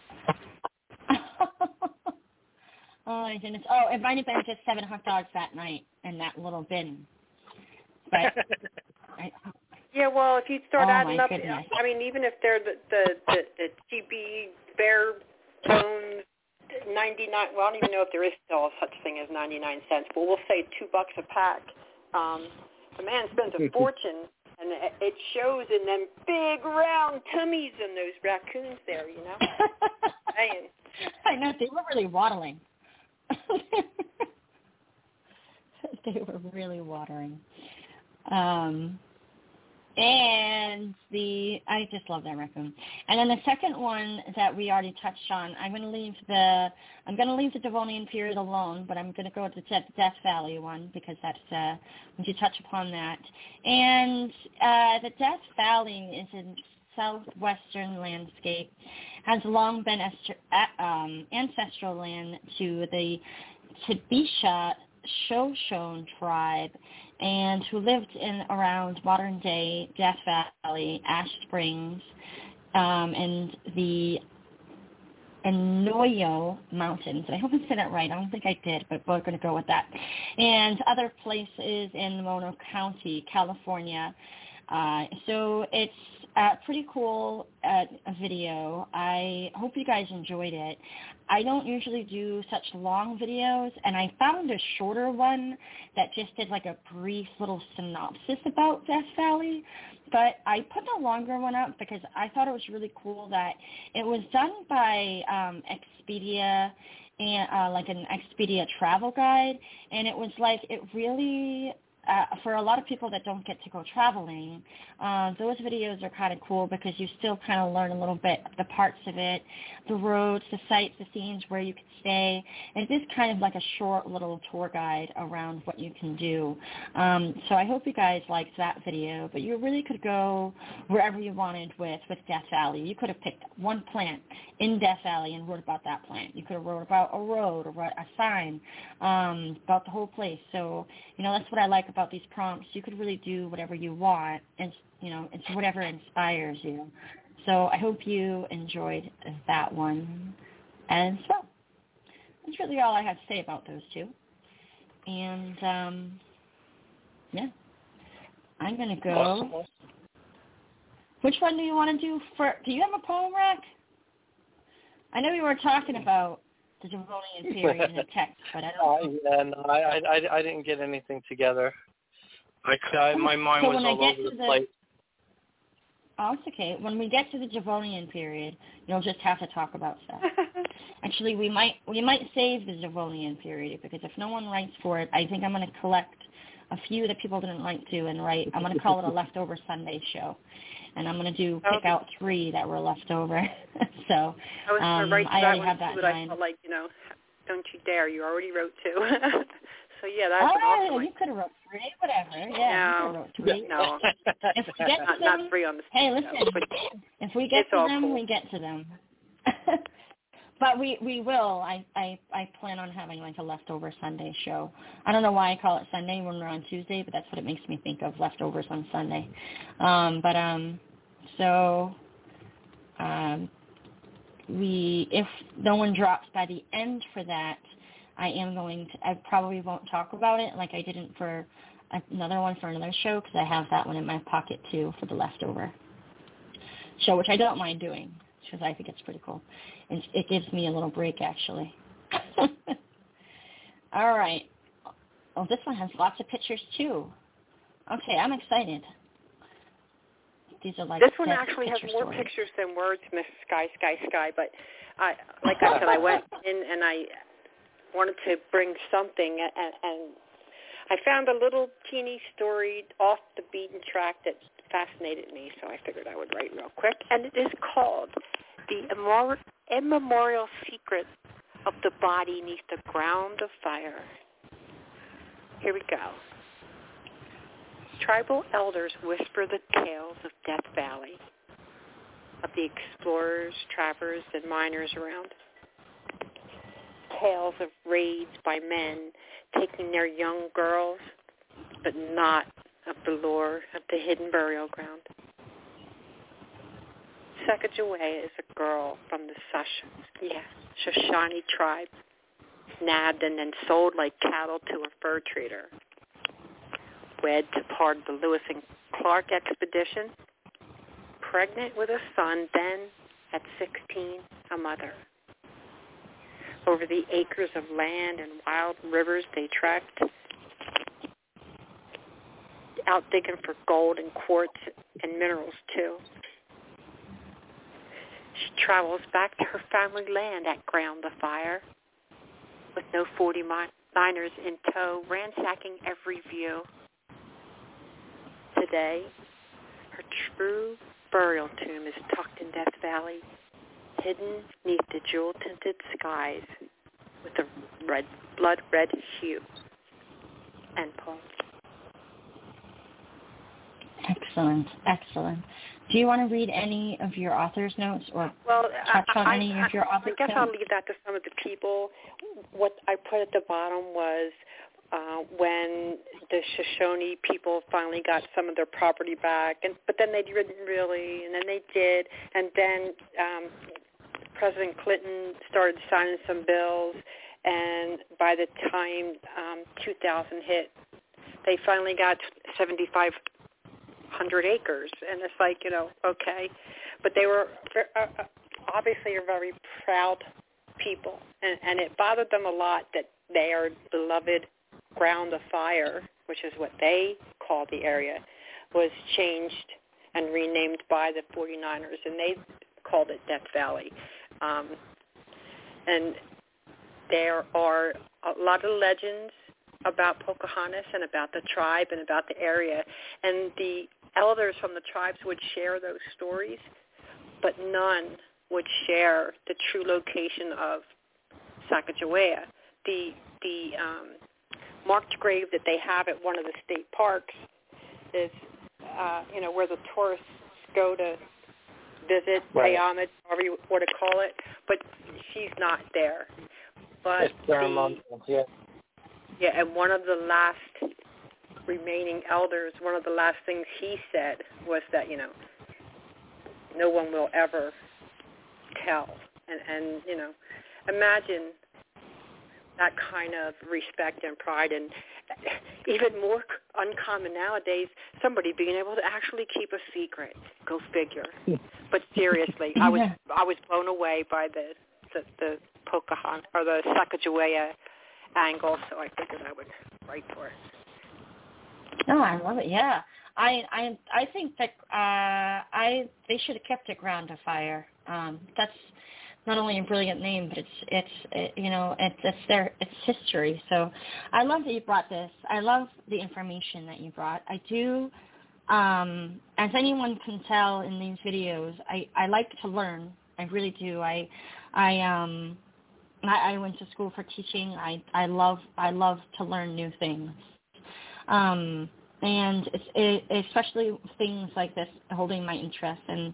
Oh, my goodness. Oh, it might have been just seven hot dogs that night in that little bin. But I, yeah, well, if you start oh adding up, goodness. I mean, even if they're the the the, the G B bare bones ninety-nine. Well, I don't even know if there is still such thing as ninety-nine cents, but we'll say two bucks a pack. Um, the man spends a fortune. And it shows in them big round tummies in those raccoons there, you know. Saying. I know, they were really waddling. They were really watering. Um, and the, I just love that raccoon. And then the second one that we already touched on, I'm going to leave the, I'm going to leave the Devonian period alone, but I'm going to go to the Death Valley one because that's, uh, when you touch upon that. And uh, the Death Valley is in southwestern landscape has long been est- um, ancestral land to the Tibisha Shoshone tribe, and who lived in around modern-day Death Valley, Ash Springs, um, and the Inyo Mountains. I hope I said that right. I don't think I did, but we're going to go with that. And other places in Mono County, California. Uh, so it's a pretty cool uh, video. I hope you guys enjoyed it. I don't usually do such long videos, and I found a shorter one that just did like a brief little synopsis about Death Valley. But I put the longer one up because I thought it was really cool that it was done by um, Expedia, and uh, like an Expedia travel guide, and it was like it really. Uh, for a lot of people that don't get to go traveling, uh, those videos are kind of cool because you still kind of learn a little bit the parts of it, the roads, the sights, the scenes, where you could stay. And it is kind of like a short little tour guide around what you can do. Um, so I hope you guys liked that video, but you really could go wherever you wanted with, with Death Valley. You could have picked one plant in Death Valley and wrote about that plant. You could have wrote about a road or a sign, um, about the whole place. So, you know, that's what I like about these prompts. You could really do whatever you want, and, you know, it's whatever inspires you. So I hope you enjoyed that one as well. That's really all I have to say about those two. And, um, yeah, I'm going to go. Awesome. Which one do you want to do for? Do you have a poem rack? I know we were talking about the Devonian period in the text, but I don't uh, yeah, no, I, I, I didn't get anything together. I, I, my mind so was all over the, the place. Oh, it's okay. When we get to the Devonian period, you'll just have to talk about stuff. Actually, we might we might save the Devonian period because if no one writes for it, I think I'm going to collect a few that people didn't write to and write. I'm going to call it a leftover Sunday show, and I'm going to do pick out three that were left over. so I was um, going to write I that already one have that too, in but mind. I felt like, you know, don't you dare. You already wrote two. So, yeah, that's oh, an awesome you could have wrote three, whatever. Yeah, no, you could have wrote three. No, if we get not, to them, not three on the hey, stage, listen, but if we get to them, cool. we get to them. But we, we will. I, I, I plan on having like a leftover Sunday show. I don't know why I call it Sunday when we're on Tuesday, but that's what it makes me think of, leftovers on Sunday. Um, but um, so um, we, if no one drops by the end for that, I am going to, I probably won't talk about it like I didn't for another one for another show because I have that one in my pocket too for the leftover show, which I don't mind doing because I think it's pretty cool. And it gives me a little break, actually. All right. Oh, this one has lots of pictures, too. Okay, I'm excited. These are like this one actually has more stories. pictures than words, Miss Sky, Sky, Sky. But I, like I said, I went in and I wanted to bring something, and, and I found a little teeny story off the beaten track that fascinated me, so I figured I would write real quick. And it is called The Immor- Immemorial Secret of the Body Neath the Ground of Fire. Here we go. Tribal elders whisper the tales of Death Valley, of the explorers, trappers, and miners around. Tales of raids by men taking their young girls, but not of the lore of the hidden burial ground. Sacagawea is a girl from the Sash- yeah, Shoshone tribe, nabbed and then sold like cattle to a fur trader. Wed to part of the Lewis and Clark expedition, pregnant with a son, then, at sixteen, a mother. Over the acres of land and wild rivers they trekked, out digging for gold and quartz and minerals, too. She travels back to her family land at Ground of Fire, with no forty-niners in tow, ransacking every view. Today, her true burial tomb is tucked in Death Valley, hidden neath the jewel-tinted skies with a red, blood-red hue. End poem. Excellent, excellent. Do you want to read any of your author's notes or well, touch on I, any I, of your author's I guess notes? I'll leave that to some of the people. What I put at the bottom was uh, when the Shoshone people finally got some of their property back, and but then they didn't really, and then they did, and then um, President Clinton started signing some bills, and by the time um, two thousand hit, they finally got seventy-five hundred acres, and it's like, you know, okay, but they were uh, obviously are very proud people, and, and it bothered them a lot that their beloved ground of fire, which is what they call the area, was changed and renamed by the forty-niners, and they called it Death Valley. Um, and there are a lot of legends about Pocahontas and about the tribe and about the area, and the elders from the tribes would share those stories, but none would share the true location of Sacagawea. The the um, marked grave that they have at one of the state parks is, uh, you know, where the tourists go to visit, right. pay homage, however you want to call it, but she's not there. But it's the, yeah. Yeah, and one of the last remaining elders, one of the last things he said was that, you know, no one will ever tell. And, and you know, imagine that kind of respect and pride, and even more uncommon nowadays, somebody being able to actually keep a secret. Go figure. But seriously, I was I was blown away by the the, the Pocahontas or the Sacagawea angle, so I figured I would write for it. No, I love it. Yeah, I I I think that uh, I they should have kept it Ground of Fire. Um, that's not only a brilliant name, but it's it's it, you know it's it's their it's history. So I love that you brought this. I love the information that you brought. I do. Um, as anyone can tell in these videos, I, I like to learn. I really do. I I um I, I went to school for teaching. I I love I love to learn new things. Um, and it's, it, especially things like this holding my interest, and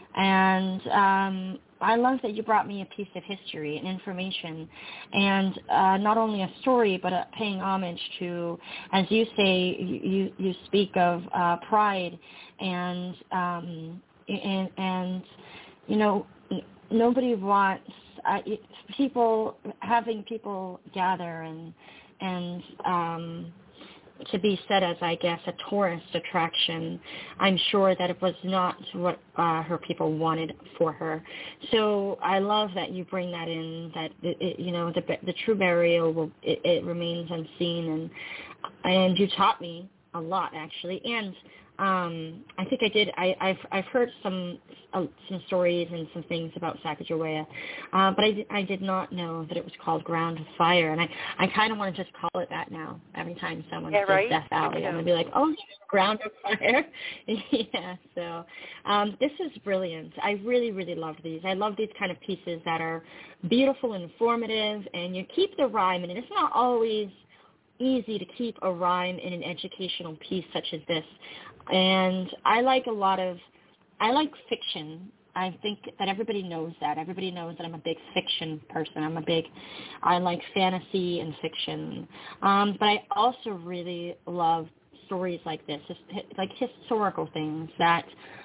and um, I love that you brought me a piece of history and information, and uh, not only a story, but a paying homage to, as you say, you you speak of uh, pride, and um, and and you know nobody wants uh, people having people gather and and um, to be said as, I guess, a tourist attraction. I'm sure that it was not what uh, her people wanted for her. So I love that you bring that in, that, it, it, you know, the the true burial, will, it, it remains unseen. And and you taught me a lot, actually. And um, I think I did, I, I've, I've heard some uh, some stories and some things about Sacagawea, uh, but I did, I did not know that it was called Ground of Fire, and I, I kind of want to just call it that now. Every time someone yeah, says right? Death Valley, I'm going to be like, oh, Ground of Fire. Yeah, so um, this is brilliant. I really, really love these. I love these kind of pieces that are beautiful and informative, and you keep the rhyme, and it's not always easy to keep a rhyme in an educational piece such as this. And I like a lot of, I like fiction. I think that everybody knows that. Everybody knows that I'm a big fiction person. I'm a big, I like fantasy and fiction. Um, but I also really love stories like this, like historical things that,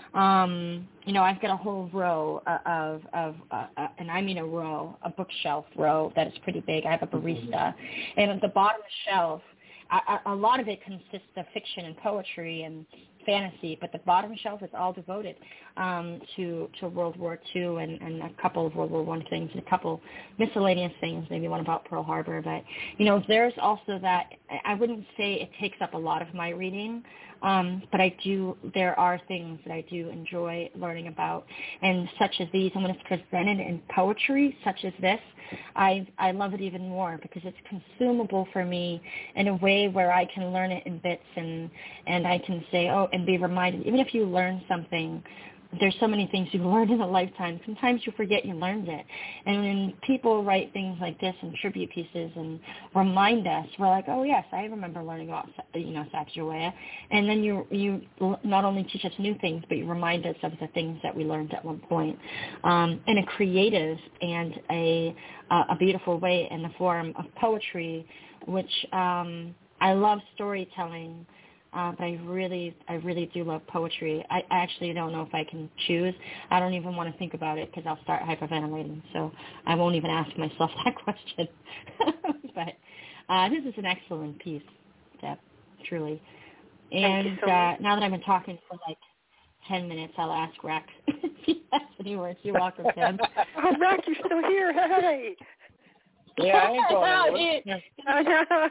um, you know, I've got a whole row of, of uh, uh, and I mean a row, a bookshelf row that is pretty big. I have a barista. And at the bottom shelf, a, a lot of it consists of fiction and poetry and fantasy, but the bottom shelf is all devoted um, to to World War Two and, and a couple of World War One things and a couple miscellaneous things, maybe one about Pearl Harbor. But, you know, there's also that, I wouldn't say it takes up a lot of my reading, um, but I do, there are things that I do enjoy learning about, and such as these, and when it's presented in poetry, such as this, I I love it even more because it's consumable for me in a way where I can learn it in bits, and, and I can say, oh, and be reminded, even if you learn something there's so many things you've learned in a lifetime. Sometimes you forget you learned it. And when people write things like this and tribute pieces and remind us, we're like, oh, yes, I remember learning about, you know, Sacagawea. And then you you not only teach us new things, but you remind us of the things that we learned at one point um, in a creative and a, uh, a beautiful way in the form of poetry, which um, I love storytelling. Uh, but I really, I really do love poetry. I, I actually don't know if I can choose. I don't even want to think about it because I'll start hyperventilating. So I won't even ask myself that question. But uh, this is an excellent piece, Deb, truly. And so uh, now that I've been talking for like ten minutes, I'll ask Rex if he has any words. You're welcome, Deb. Oh, Rex, you're still here. Hey. Yeah, I ain't going anywhere.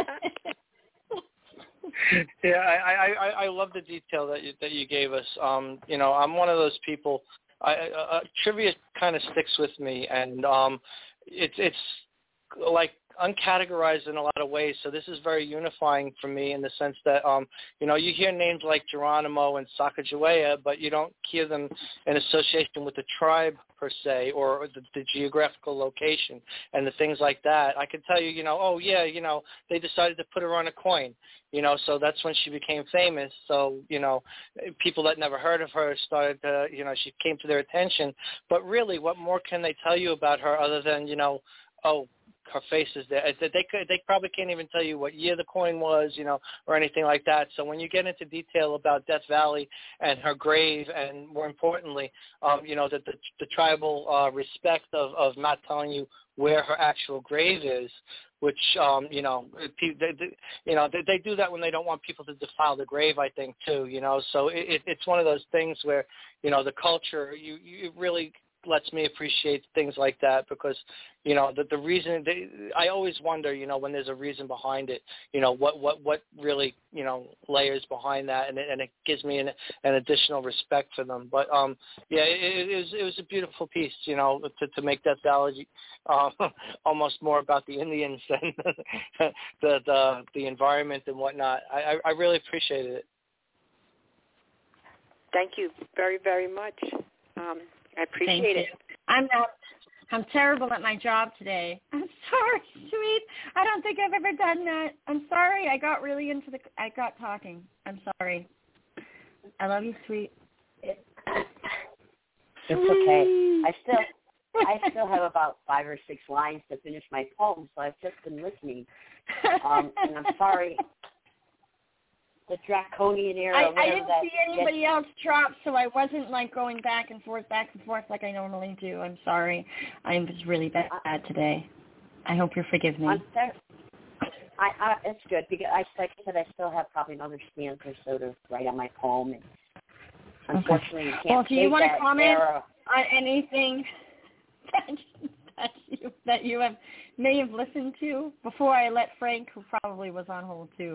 Yeah, I, I, I love the detail that you, that you gave us. Um, you know, I'm one of those people. I, uh, trivia kind of sticks with me, and um, it's it's like uncategorized in a lot of ways. So this is very unifying for me in the sense that um, you know, you hear names like Geronimo and Sacagawea, but you don't hear them in association with the tribe per se, or the, the geographical location and the things like that. I can tell you, you know, oh yeah, you know, they decided to put her on a coin. You know, so that's when she became famous. So, you know, people that never heard of her started to, you know, she came to their attention. But really, what more can they tell you about her other than, you know, oh, her face is there. They could, they probably can't even tell you what year the coin was, you know, or anything like that. So when you get into detail about Death Valley and her grave, and more importantly, um, you know, that the, the tribal uh, respect of, of not telling you where her actual grave is, which, um, you know, they, they, you know, they, they do that when they don't want people to defile the grave, I think, too, you know. So it, it's one of those things where, you know, the culture, you, you really lets me appreciate things like that, because, you know, the, the reason, they, I always wonder, you know, when there's a reason behind it, you know, what, what, what really, you know, layers behind that, and it, and it gives me an, an additional respect for them. But, um, yeah, it, it, was, it was a beautiful piece, you know, to, to make Death Valley uh, almost more about the Indians than the, the, the environment and whatnot. I, I really appreciated it. Thank you very, very much. Um, I appreciate Thank it. You. I'm not. I'm terrible at my job today. I'm sorry, sweet. I don't think I've ever done that. I'm sorry. I got really into the. I got talking. I'm sorry. I love you, sweet. It's okay. I still, I still have about five or six lines to finish my poem, so I've just been listening. Um, and I'm sorry. The draconian era. I, I didn't that see anybody gets, else drop, so I wasn't like going back and forth, back and forth like I normally do. I'm sorry. I was really bad today. I hope you forgive me. I'm sorry. I, I, it's good because I, like I said, I still have probably another stanza or so to write on my poem. And unfortunately, you can't. Well, do you want to comment era. on anything that, that you that you have may have listened to before I let Frank, who probably was on hold too?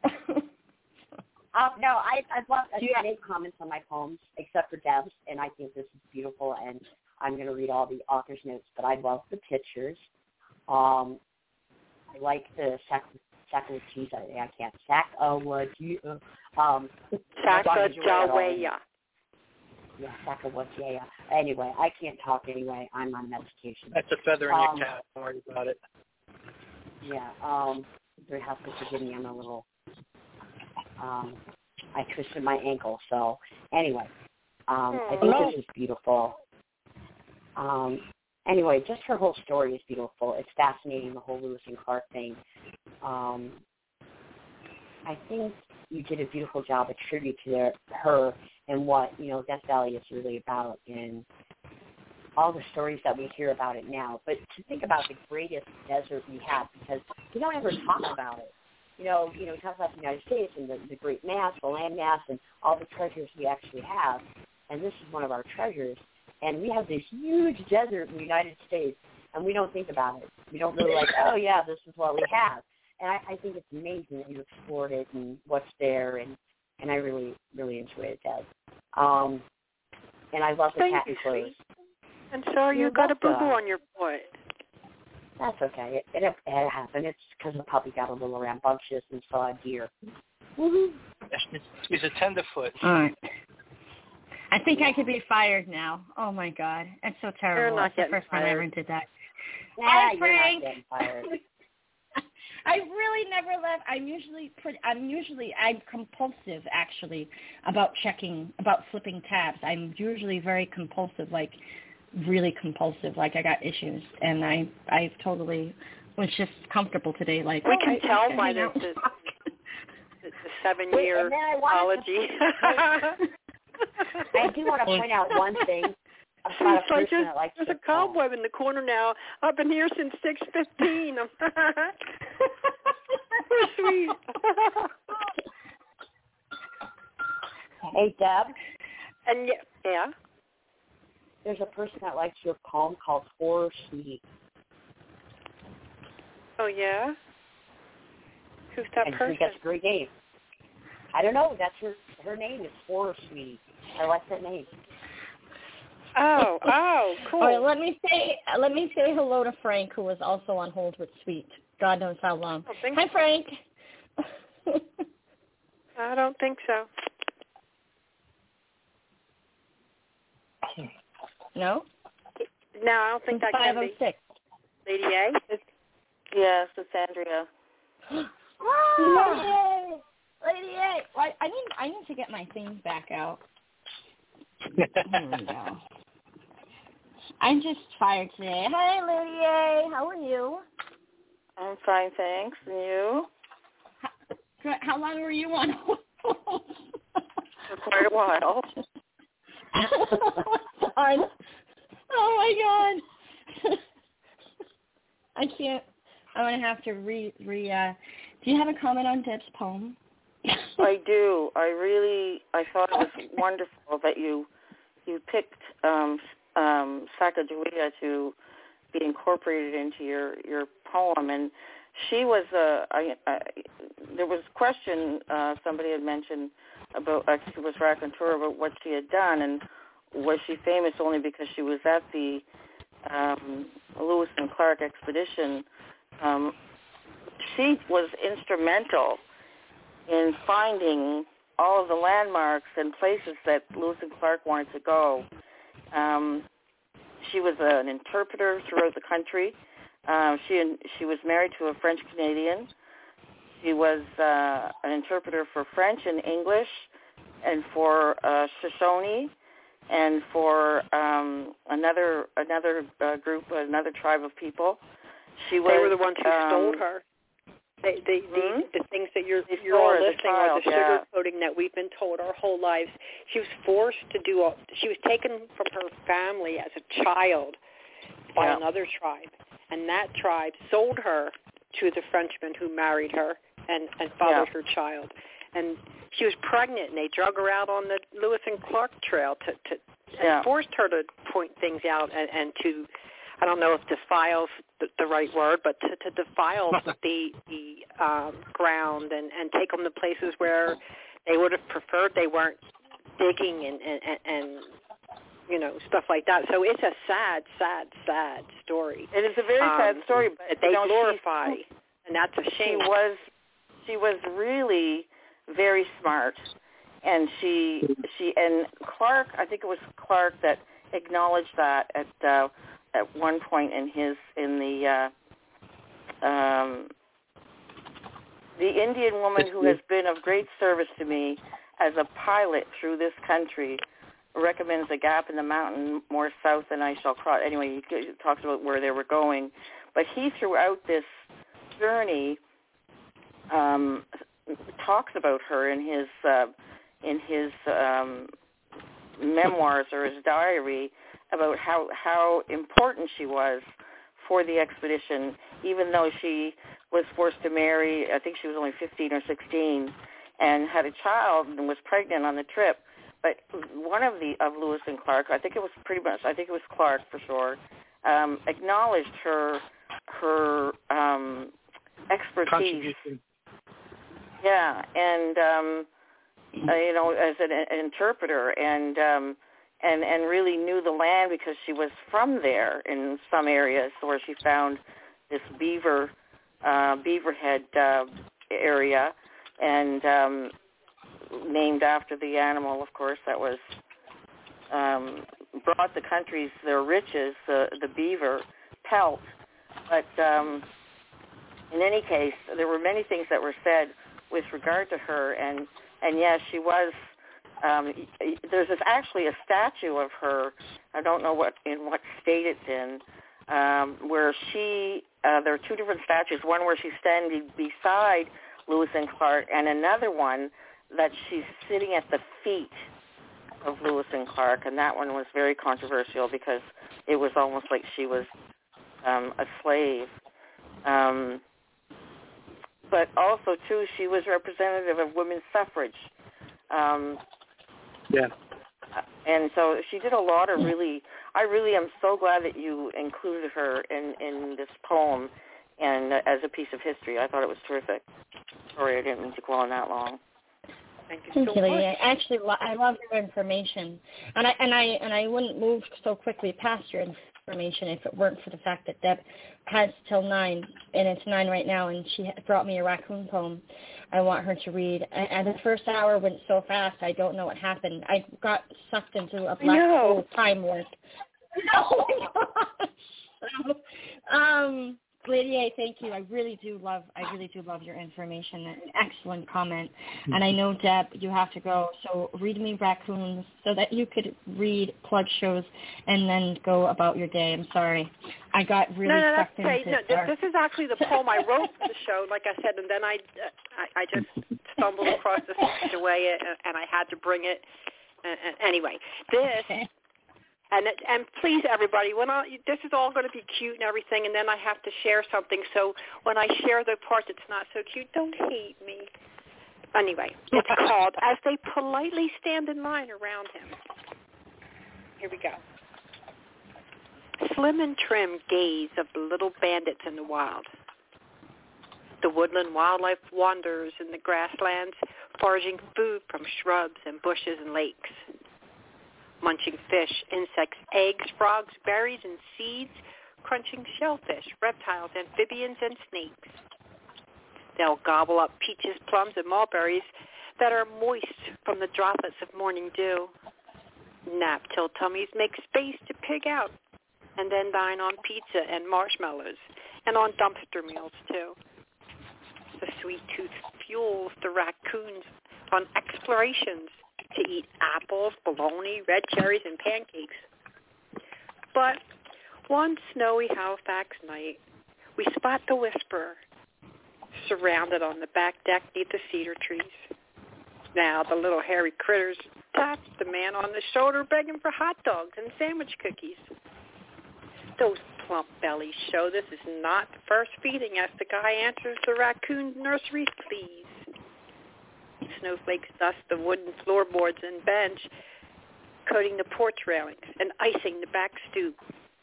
Uh, no, I, I've loved, I've yeah. made comments on my poems, except for Deb's, and I think this is beautiful, and I'm going to read all the author's notes, but I love the pictures. Um, I like the sac, Sacagawea, I, I can't, Sacagawea, um, Sacagawea. Yeah, Sacagawea. Anyway, I can't talk anyway. I'm on medication. That's a feather in um, your cap. Don't worry about it. Yeah, um, you have to forgive me. I'm a little... Um, I twisted my ankle. So anyway, um, I think this is beautiful. Um, anyway, just her whole story is beautiful. It's fascinating, the whole Lewis and Clark thing. Um, I think you did a beautiful job of tribute to their, her and what, you know, Death Valley is really about, and all the stories that we hear about it now. But to think about the greatest desert we have, because we don't ever talk about it. You know, you know, we talk about the United States and the, the great mass, the land mass, and all the treasures we actually have. And this is one of our treasures. And we have this huge desert in the United States, and we don't think about it. We don't really like, oh, yeah, this is what we have. And I, I think it's amazing that you explored it and what's there, and, and I really, really enjoyed it, Deb. Um, and I love the Thank patent you, clothes. I'm sorry you You're got a welcome. boo-boo on your foot. That's okay. It, it, it happened. It's because the puppy got a little rambunctious and saw a deer. He's a tenderfoot. All right. I think I could be fired now. Oh my God, it's so terrible. You're not That's the getting first time I fired. ever did that. Nah, Hi, you're Frank. not getting fired. I really never left. I'm usually pretty. I'm usually. I'm compulsive actually about checking, about flipping tabs. I'm usually very compulsive, like really compulsive. Like I got issues, and I I totally was just comfortable today. Like we oh, can I, tell I by hang the, out. the, the, the seven-year apology. I do want to point out one thing about a It's like person just, that likes there's to a cobweb in the corner now. I've been here since six fifteen. Sweet. Hey, Deb. And yeah, yeah. There's a person that likes your poem called Horror Sweet. Oh yeah. Who's that and person? That's a great name. I don't know. That's her. Her name is Horror Sweet. I like that name. Oh, oh, cool. All right, let me say let me say hello to Frank, who was also on hold with Sweet. God knows how long. I think Hi, Frank. I don't think so. No? No, I don't think that can be. five oh six. Lady A? It's, yes, it's Andrea. Oh, Lady A. Lady A. I, I need I need to get my things back out. Here we go. I'm just fired today. Hi, Lady A. How are you? I'm fine, thanks. And you? How, how long were you on hold? For quite a while. Fun. Oh my God. I can't. I'm gonna have to re re. Uh, do you have a comment on Deb's poem? I do. I really. I thought it was wonderful that you you picked um, um, Sacagawea to be incorporated into your your poem, and she was a. I, I, there was a question uh, somebody had mentioned about. I think it was Raconteur about what she had done, and was she famous only because she was at the um, Lewis and Clark expedition? Um, she was instrumental in finding all of the landmarks and places that Lewis and Clark wanted to go. Um, she was an interpreter throughout the country. Uh, she she was married to a French Canadian. She was uh, an interpreter for French and English, and for uh, Shoshone, and for um, another another uh, group, another tribe of people. She was. They were the ones who um, stole her. They, they, hmm? the, the things that you're They you're all stole her, the listing child, are the yeah. sugarcoating that we've been told our whole lives. She was forced to do. All, she was taken from her family as a child by Yeah. another tribe, and that tribe sold her to the Frenchman who married her and, and fathered Yeah. her child. And she was pregnant, and they drug her out on the Lewis and Clark Trail to, to Yeah. and forced her to point things out and, and to, I don't know if defile's the, the right word, but to, to defile the the um, ground and, and take them to places where they would have preferred they weren't digging and, and, and, you know, stuff like that. So it's a sad, sad, sad story. It is a very um, sad story, but that they you know, glorify, she, and that's a she shame. was she was really very smart, and she she and Clark, I think it was Clark that acknowledged that at uh, at one point in his in the uh, um, the Indian woman who has been of great service to me as a pilot through this country recommends a gap in the mountain more south than I shall cross. Anyway, he talks about where they were going, but he throughout this journey um, talks about her in his uh, in his um, memoirs or his diary about how how important she was for the expedition, even though she was forced to marry. I think she was only fifteen or sixteen, and had a child and was pregnant on the trip. But one of the of Lewis and Clark, I think it was pretty much, I think it was Clark for sure, um, acknowledged her her um, expertise. Yeah, and um, uh, you know, as an, an interpreter, and um, and and really knew the land because she was from there in some areas where she found this beaver uh, beaverhead uh, area, and um, named after the animal, of course, that was um, brought the countries their riches, the the beaver pelt. But um, in any case, there were many things that were said with regard to her, and and yes, she was. Um, there's this, actually a statue of her. I don't know what in what state it's in, um, where she. Uh, there are two different statues. One where she's standing beside Lewis and Clark, and another one that she's sitting at the feet of Lewis and Clark, and that one was very controversial because it was almost like she was um, a slave. Um, but also, too, she was representative of women's suffrage. Um, yeah. And so she did a lot of really, I really am so glad that you included her in, in this poem and uh, as a piece of history. I thought it was terrific. Sorry, I didn't mean to go on that long. Thank you Thank so you, much. Lydia. Actually, I love your information, and I and I and I wouldn't move so quickly past your information if it weren't for the fact that Deb has till nine, and it's nine right now, and she brought me a raccoon poem. I want her to read, and the first hour went so fast. I don't know what happened. I got sucked into a black hole time warp. Oh my gosh. um. Lydia, thank you. I really do love. I really do love your information. An excellent comment. And I know, Deb, you have to go. So read me Raccoons so that you could read plug shows and then go about your day. I'm sorry, I got really no, no, sucked that's okay. into No, this. this is actually the poem I wrote for the show, like I said, and then I, I, I just stumbled across this away, and I had to bring it. Uh, anyway, this. Okay. And and please, everybody, when I, this is all going to be cute and everything, and then I have to share something. So when I share the part that's not so cute, don't hate me. Anyway, it's called As They Politely Stand in Line Around Him. Here we go. Slim and trim gaze of the little bandits in the wild. The woodland wildlife wanders in the grasslands, foraging food from shrubs and bushes and lakes. Munching fish, insects, eggs, frogs, berries, and seeds, crunching shellfish, reptiles, amphibians, and snakes. They'll gobble up peaches, plums, and mulberries that are moist from the droplets of morning dew. Nap till tummies make space to pig out, and then dine on pizza and marshmallows, and on dumpster meals, too. The sweet tooth fuels the raccoons on explorations to eat apples, bologna, red cherries, and pancakes. But one snowy Halifax night, we spot the Whisperer, surrounded on the back deck neath the cedar trees. Now the little hairy critters tap the man on the shoulder, begging for hot dogs and sandwich cookies. Those plump bellies show this is not the first feeding as the guy answers the raccoon nursery's pleas. Snowflakes dust the wooden floorboards and bench, coating the porch railings and icing the back stoop.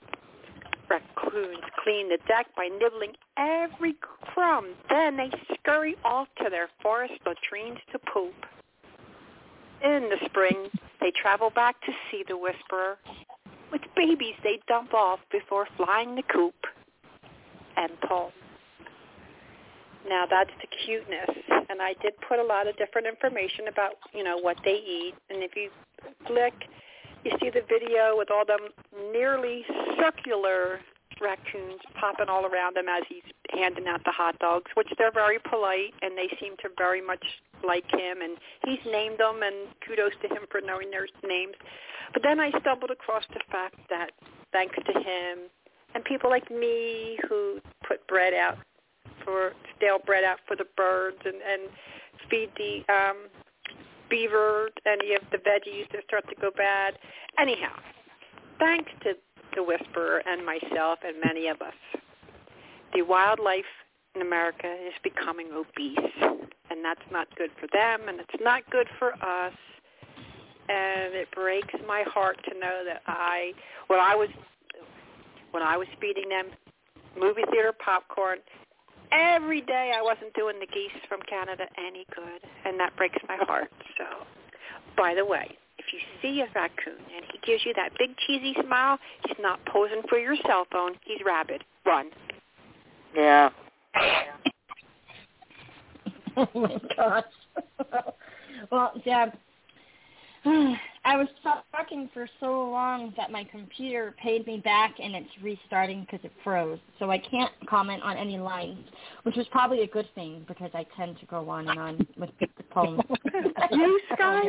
Raccoons clean the deck by nibbling every crumb. Then they scurry off to their forest latrines to poop. In the spring, they travel back to see the Whisperer. With babies they dump off before flying the coop. And poem. Now that's the cuteness, and I did put a lot of different information about, you know, what they eat. And if you click, you see the video with all them nearly circular raccoons popping all around him as he's handing out the hot dogs, which they're very polite, and they seem to very much like him. And he's named them, and kudos to him for knowing their names. But then I stumbled across the fact that thanks to him and people like me who put bread out, for stale bread out for the birds and, and feed the um, beaver any of the veggies that start to go bad. Anyhow, thanks to the Whisperer and myself and many of us, the wildlife in America is becoming obese, and that's not good for them, and it's not good for us. And it breaks my heart to know that I, when I was, when I was feeding them movie theater popcorn, every day I wasn't doing the geese from Canada any good, and that breaks my heart. So, by the way, if you see a raccoon and he gives you that big cheesy smile, he's not posing for your cell phone. He's rabid. Run. Yeah. Oh, my gosh. Well, Deb, I was talking for so long that my computer paid me back and it's restarting because it froze. So I can't comment on any lines, which was probably a good thing because I tend to go on and on with the poems. You, Sky?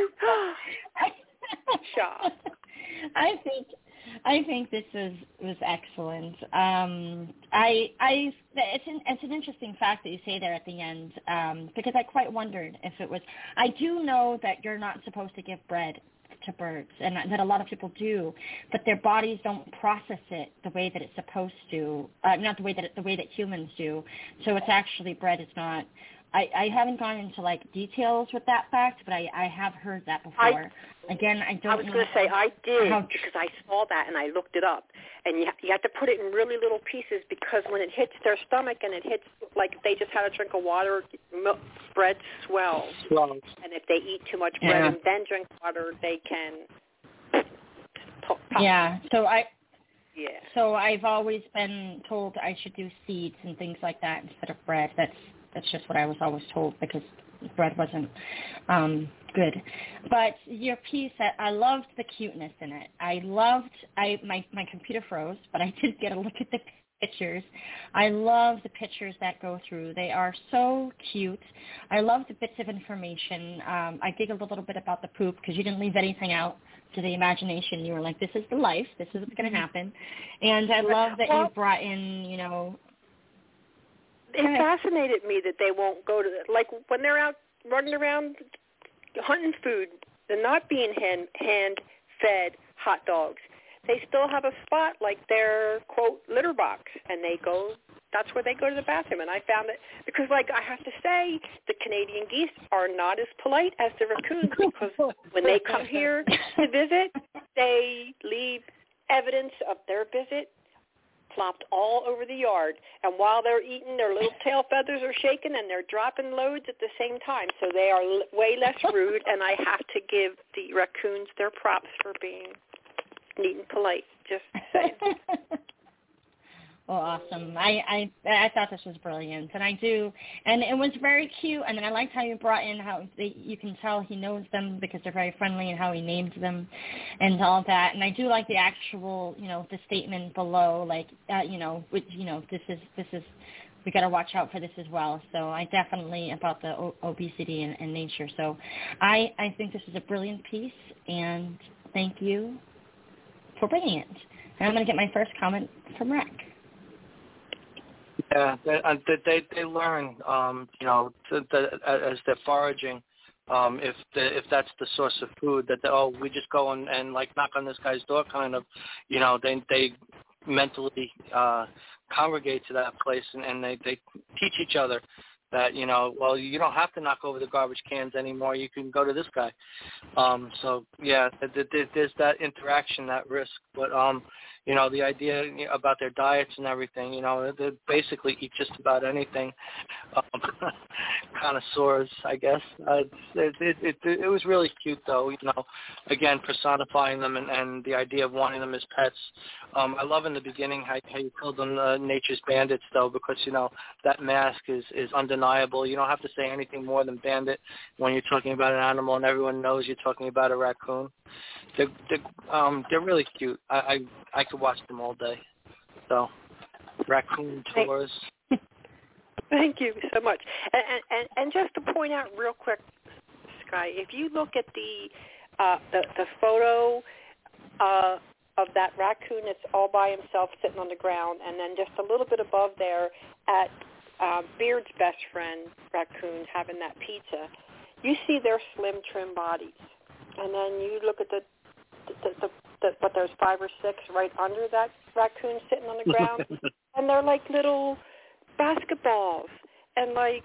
Shot. I think I think this was was excellent. Um, I I it's an it's an interesting fact that you say there at the end um, because I quite wondered if it was. I do know that you're not supposed to give bread to birds, and that a lot of people do, but their bodies don't process it the way that it's supposed to. Uh, not the way that it, the way that humans do. So it's actually bread. It's not. I, I haven't gone into like details with that fact, but I, I have heard that before. I, Again, I don't. I was going to say I did how, because I saw that and I looked it up, and you you have to put it in really little pieces because when it hits their stomach and it hits like if they just had a drink of water, milk, bread swells, Well, and if they eat too much bread yeah. and then drink water, they can. Pop. Yeah. So I. Yeah. So I've always been told I should do seeds and things like that instead of bread. That's that's just what I was always told because bread wasn't um, good. But your piece, I, I loved the cuteness in it. I loved, I my, my computer froze, but I did get a look at the pictures. I love the pictures that go through. They are so cute. I love the bits of information. Um, I giggled a little bit about the poop because you didn't leave anything out to the imagination. You were like, this is the life. This is what's going to happen. And I love that well, you brought in, you know, it fascinated me that they won't go to the, like when they're out running around hunting food, they're not being hand hand fed hot dogs. They still have a spot like their quote litter box, and they go. That's where they go to the bathroom. And I found it because, like, I have to say, the Canadian geese are not as polite as the raccoons because when they come here to visit, they leave evidence of their visit plopped all over the yard, and while they're eating, their little tail feathers are shaking, and they're dropping loads at the same time. So they are l- way less rude, and I have to give the raccoons their props for being neat and polite. Just saying. Well, awesome. I, I I thought this was brilliant, and I do, and it was very cute. And then I liked how you brought in how they, you can tell he knows them because they're very friendly, and how he named them, and all that. And I do like the actual, you know, the statement below, like, uh, you know, which, you know, this is this is we got to watch out for this as well. So I definitely about the o- obesity and, and nature. So I I think this is a brilliant piece, and thank you for bringing it. And I'm going to get my first comment from Rick. Yeah, they uh, they, they learn, um, you know, to, to, as they're foraging, um, if the, if that's the source of food, that they, oh, we just go and, and like knock on this guy's door, kind of, you know, they they mentally uh, congregate to that place, and, and they they teach each other that, you know, well, you don't have to knock over the garbage cans anymore. You can go to this guy. Um, so yeah, there's that interaction, that risk, but um. You know, the idea about their diets and everything, you know, they basically eat just about anything. Um, connoisseurs, I guess. Uh, it, it, it, it was really cute, though, you know, again, personifying them and, and the idea of wanting them as pets. Um, I love in the beginning how, how you called them uh, nature's bandits, though, because, you know, that mask is, is undeniable. You don't have to say anything more than bandit when you're talking about an animal, and everyone knows you're talking about a raccoon. They're, they're, um, they're really cute. I, I, I could watch them all day. So, raccoon tours. Thank you so much. And, and, and just to point out real quick, Sky, if you look at the uh, the, the photo uh, of that raccoon that's all by himself sitting on the ground, and then just a little bit above there at uh, Beard's best friend, raccoon, having that pizza, you see their slim, trim bodies. And then you look at the, the, the, the but there's five or six right under that raccoon sitting on the ground, and they're like little basketballs. And like,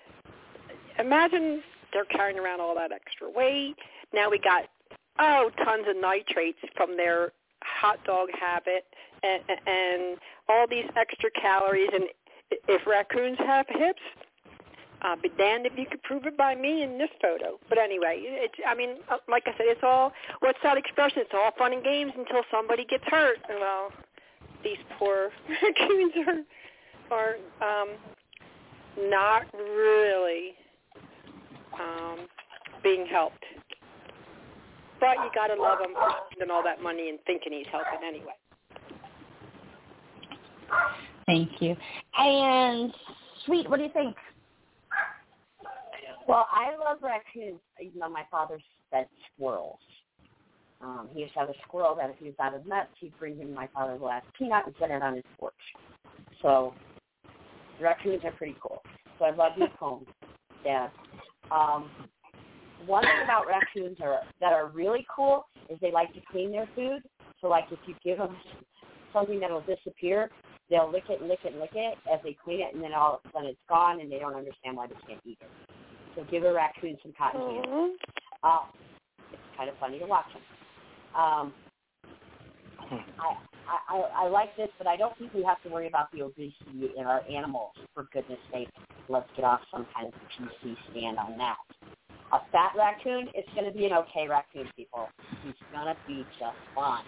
imagine they're carrying around all that extra weight. Now we got, oh, tons of nitrates from their hot dog habit, and, and all these extra calories. And if raccoons have hips, I'll be damned if you could prove it by me in this photo. But anyway, it's, I mean, like I said, it's all, what's that expression? It's all fun and games until somebody gets hurt. And well, these poor raccoons are, are um, not really um, being helped. but you got to love him for spending all that money and thinking he's helping anyway. Thank you. And Sweet, what do you think? Well, I love raccoons, even though my father fed squirrels. Um, he used to have a squirrel that if he was out of nuts, he'd bring him my father's last peanut and set it on his porch. So raccoons are pretty cool. So I love your poem, Dad. Um, one thing about raccoons are, that are really cool is they like to clean their food. So, like, if you give them something that will disappear, they'll lick it, lick it, lick it as they clean it, and then all of a sudden it's gone, and they don't understand why they can't eat it. So give a raccoon some cotton candy. Mm-hmm. Uh, it's kind of funny to watch them. Um, I, I, I like this, but I don't think we have to worry about the obesity in our animals. For goodness sake, let's get off some kind of P C stand on that. A fat raccoon is going to be an okay raccoon, people. He's going to be just fine.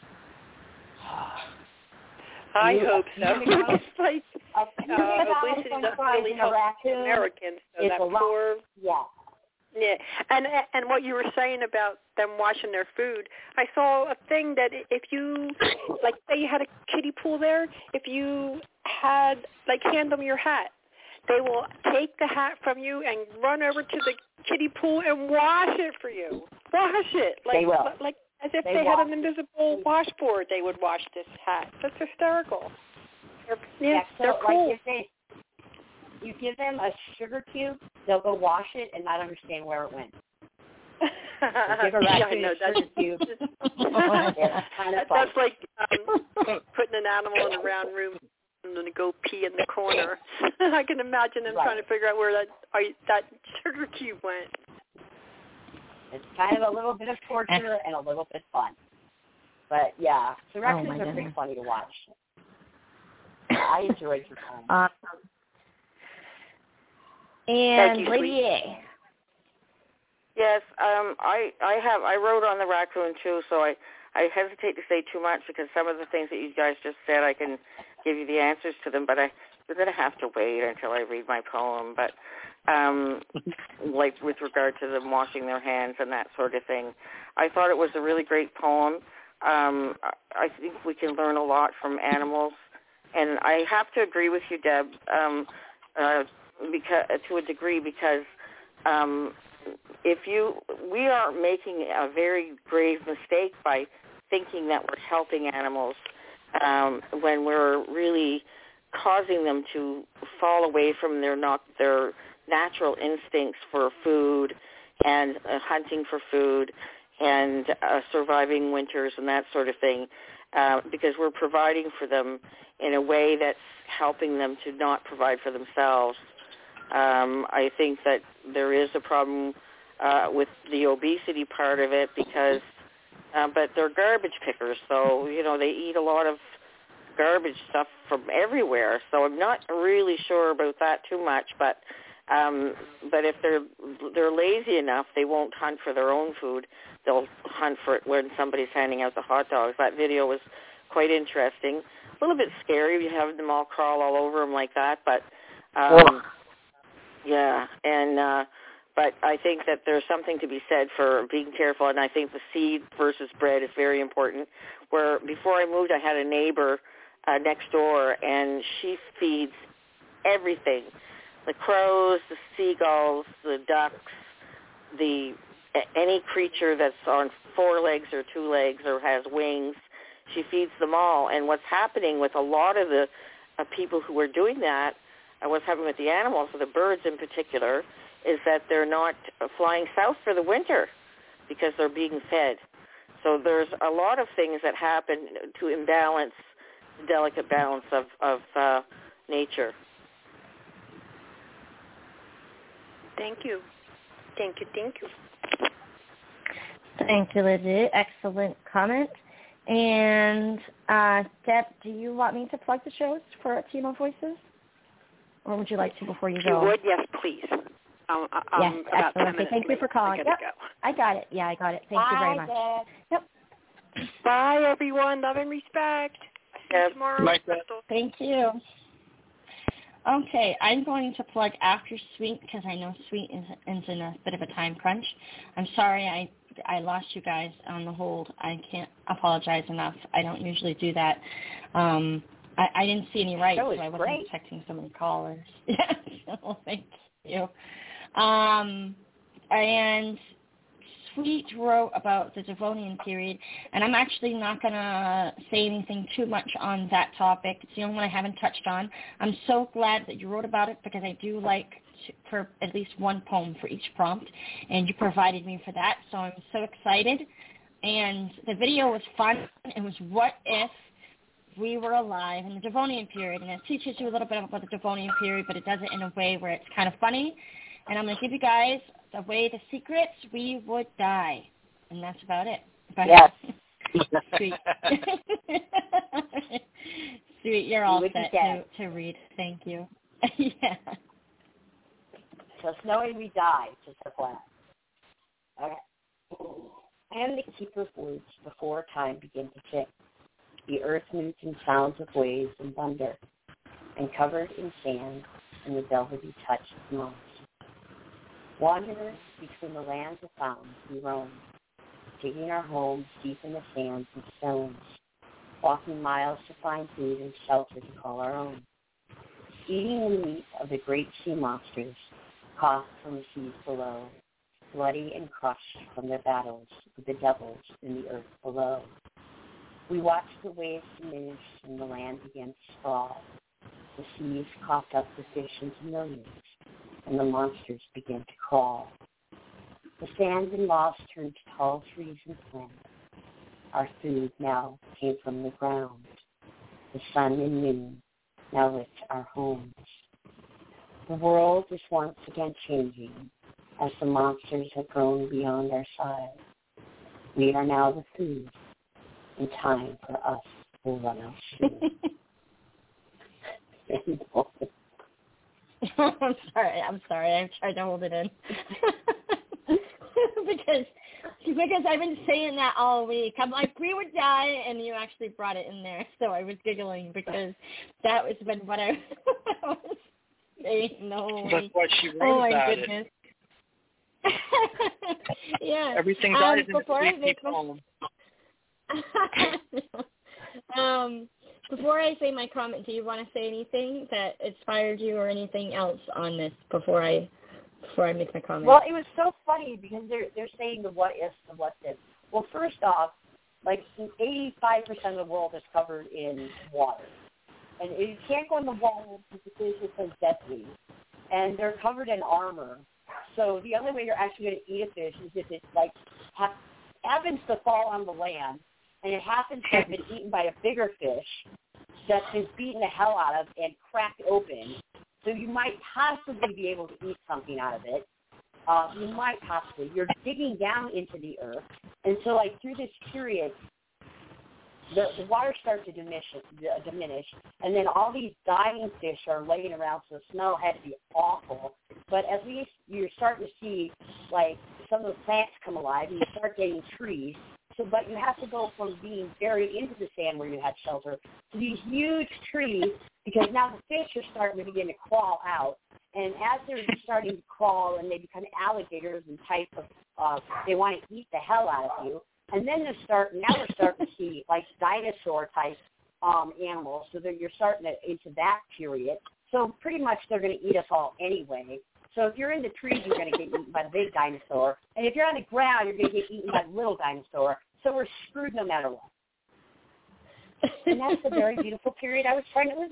I You, hope so. It's like, uh, obesity doesn't really help Americans. So that poor, yeah. Yeah, and and what you were saying about them washing their food, I saw a thing that if you, like, say you had a kiddie pool there, if you had, like, hand them your hat, they will take the hat from you and run over to the kiddie pool and wash it for you. Wash it. Like, they will. Like as if they they had an it. invisible washboard, they would wash this hat. That's hysterical. They're, yeah, yeah, so they're cool. Like you say, you give them a sugar cube, they'll go wash it and not understand where it went. So give a raccoon yeah, a sugar cube. It's kind of That's like um, putting an animal in a round room and then go pee in the corner. I can imagine them right. trying to figure out where that that sugar cube went. It's kind of a little bit of torture and a little bit fun. But, yeah, so raccoons oh are goodness. pretty funny to watch. I enjoyed your poem. Awesome. And you, Lady A. Yes, um, I I have I wrote on the raccoon too, so I I hesitate to say too much because some of the things that you guys just said, I can give you the answers to them, but I you're going to have to wait until I read my poem. But um, like with regard to them washing their hands and that sort of thing, I thought it was a really great poem. Um, I think we can learn a lot from animals, and I have to agree with you, Deb, um, uh, because to a degree because. Um, If you, we are making a very grave mistake by thinking that we're helping animals um, when we're really causing them to fall away from their not their natural instincts for food and uh, hunting for food and uh, surviving winters and that sort of thing, uh, because we're providing for them in a way that's helping them to not provide for themselves. Um, I think that there is a problem uh, with the obesity part of it because, uh, but they're garbage pickers, so, you know, they eat a lot of garbage stuff from everywhere, so I'm not really sure about that too much, but um, but if they're they're lazy enough, they won't hunt for their own food. They'll hunt for it when somebody's handing out the hot dogs. That video was quite interesting. A little bit scary, you have them all crawl all over them like that, but... Um, Yeah, and uh, but I think that there's something to be said for being careful, and I think the seed versus bread is very important. Where before I moved, I had a neighbor uh, next door, and she feeds everything: the crows, the seagulls, the ducks, the any creature that's on four legs or two legs or has wings. She feeds them all, and what's happening with a lot of the uh, people who are doing that. And what's happening with the animals, with the birds in particular, is that they're not flying south for the winter because they're being fed. So there's a lot of things that happen to imbalance the delicate balance of, of uh, nature. Thank you. Thank you, thank you. Thank you, Lizzie. Excellent comment. And, uh, Deb, do you want me to plug the shows for Team of Voices? Or would you like to before you go? You would? Yes, please. Um, um, yes, about excellent. Okay, thank you for calling. I yep, go. I got it. Yeah, I got it. Thank Bye, you very much. Deb. Yep. Bye, everyone. Love and respect. See you tomorrow. Bye, thank you. Okay, I'm going to plug after Sweet because I know Sweet is, is in a bit of a time crunch. I'm sorry I I lost you guys on the hold. I can't apologize enough. I don't usually do that. Um, I, I didn't see any rights, so I wasn't great. Expecting so many callers. Yes, well, thank you. Um, and Sweet wrote about the Devonian period, and I'm actually not going to say anything too much on that topic. It's the only one I haven't touched on. I'm so glad that you wrote about it because I do like to, for at least one poem for each prompt, and you provided me for that, so I'm so excited. And the video was fun. It was what if we were alive in the Devonian period, and it teaches you a little bit about the Devonian period, but it does it in a way where it's kind of funny. And I'm going to give you guys away the secrets. We would die, and that's about it. But yes. Sweet. Sweet, you're all set to, to read. Thank you. Yeah. So knowing we die, just a flat. Okay. I am the keeper of woods before time began to tick. The earth moved in sounds of waves and thunder, and covered in sand and the velvety touch of moss. Wanderers between the lands of fountains we roamed, digging our homes deep in the sands and stones, walking miles to find food and shelter to call our own, eating the meat of the great sea monsters caught from the seas below, bloody and crushed from their battles with the devils in the earth below. We watched the waves diminish and the land began to sprawl. The seas coughed up the fish into millions, and the monsters began to crawl. The sand and moss turned to tall trees and plants. Our food now came from the ground. The sun and moon now lit our homes. The world is once again changing as the monsters have grown beyond our size. We are now the food, and time for us will run out soon. I'm sorry. I'm sorry. I'm trying to hold it in because because I've been saying that all week. I'm like, we would die, and you actually brought it in there, so I was giggling because that was been what I was saying. No, that's what she wrote oh my about goodness. It. Yeah. Everything um, dies in before the I make poem. um. Before I say my comment, do you want to say anything that inspired you or anything else on this before I before I make my comment? Well, it was so funny because they're they're saying the what ifs, the what ifs. Well, first off, like eighty-five percent of the world is covered in water, and you can't go in the water because the fish is so deadly, and they're covered in armor. So the only way you're actually going to eat a fish is if it like ha- happens to fall on the land, and it happens to have been eaten by a bigger fish that's been beaten the hell out of and cracked open. So you might possibly be able to eat something out of it. Uh, you might possibly. You're digging down into the earth. And so, like, through this period, the, the water starts to diminish, uh, diminish, and then all these dying fish are laying around, so the smell had to be awful. But at least you're starting to see, like, some of the plants come alive, and you start getting trees. So, but you have to go from being buried into the sand where you had shelter to these huge trees because now the fish are starting to begin to crawl out. And as they're starting to crawl and they become alligators and type of, uh, they want to eat the hell out of you. And then they're starting, now we're starting to see like dinosaur type um, animals. So that you're starting to, into that period. So pretty much they're going to eat us all anyway. So if you're in the trees, you're going to get eaten by the big dinosaur. And if you're on the ground, you're going to get eaten by the little dinosaur. So we're screwed no matter what. And that's a very beautiful period I was trying to live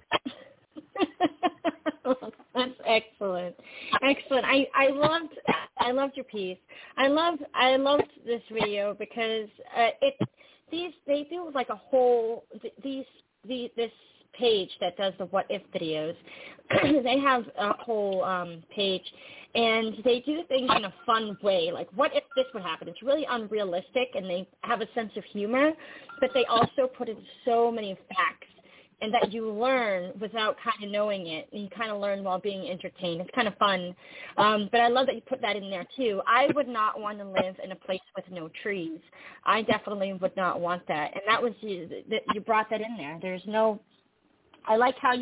in. That's excellent. Excellent. I, I loved I loved your piece. I loved I loved this video because uh, it these they do like a whole these the this page that does the what if videos. They have a whole um, page, and they do things in a fun way. Like, what if this would happen? It's really unrealistic, and they have a sense of humor, but they also put in so many facts, and that you learn without kind of knowing it. And you kind of learn while being entertained. It's kind of fun. Um, but I love that you put that in there, too. I would not want to live in a place with no trees. I definitely would not want that. And that was you, you brought that in there. There's no – I like how you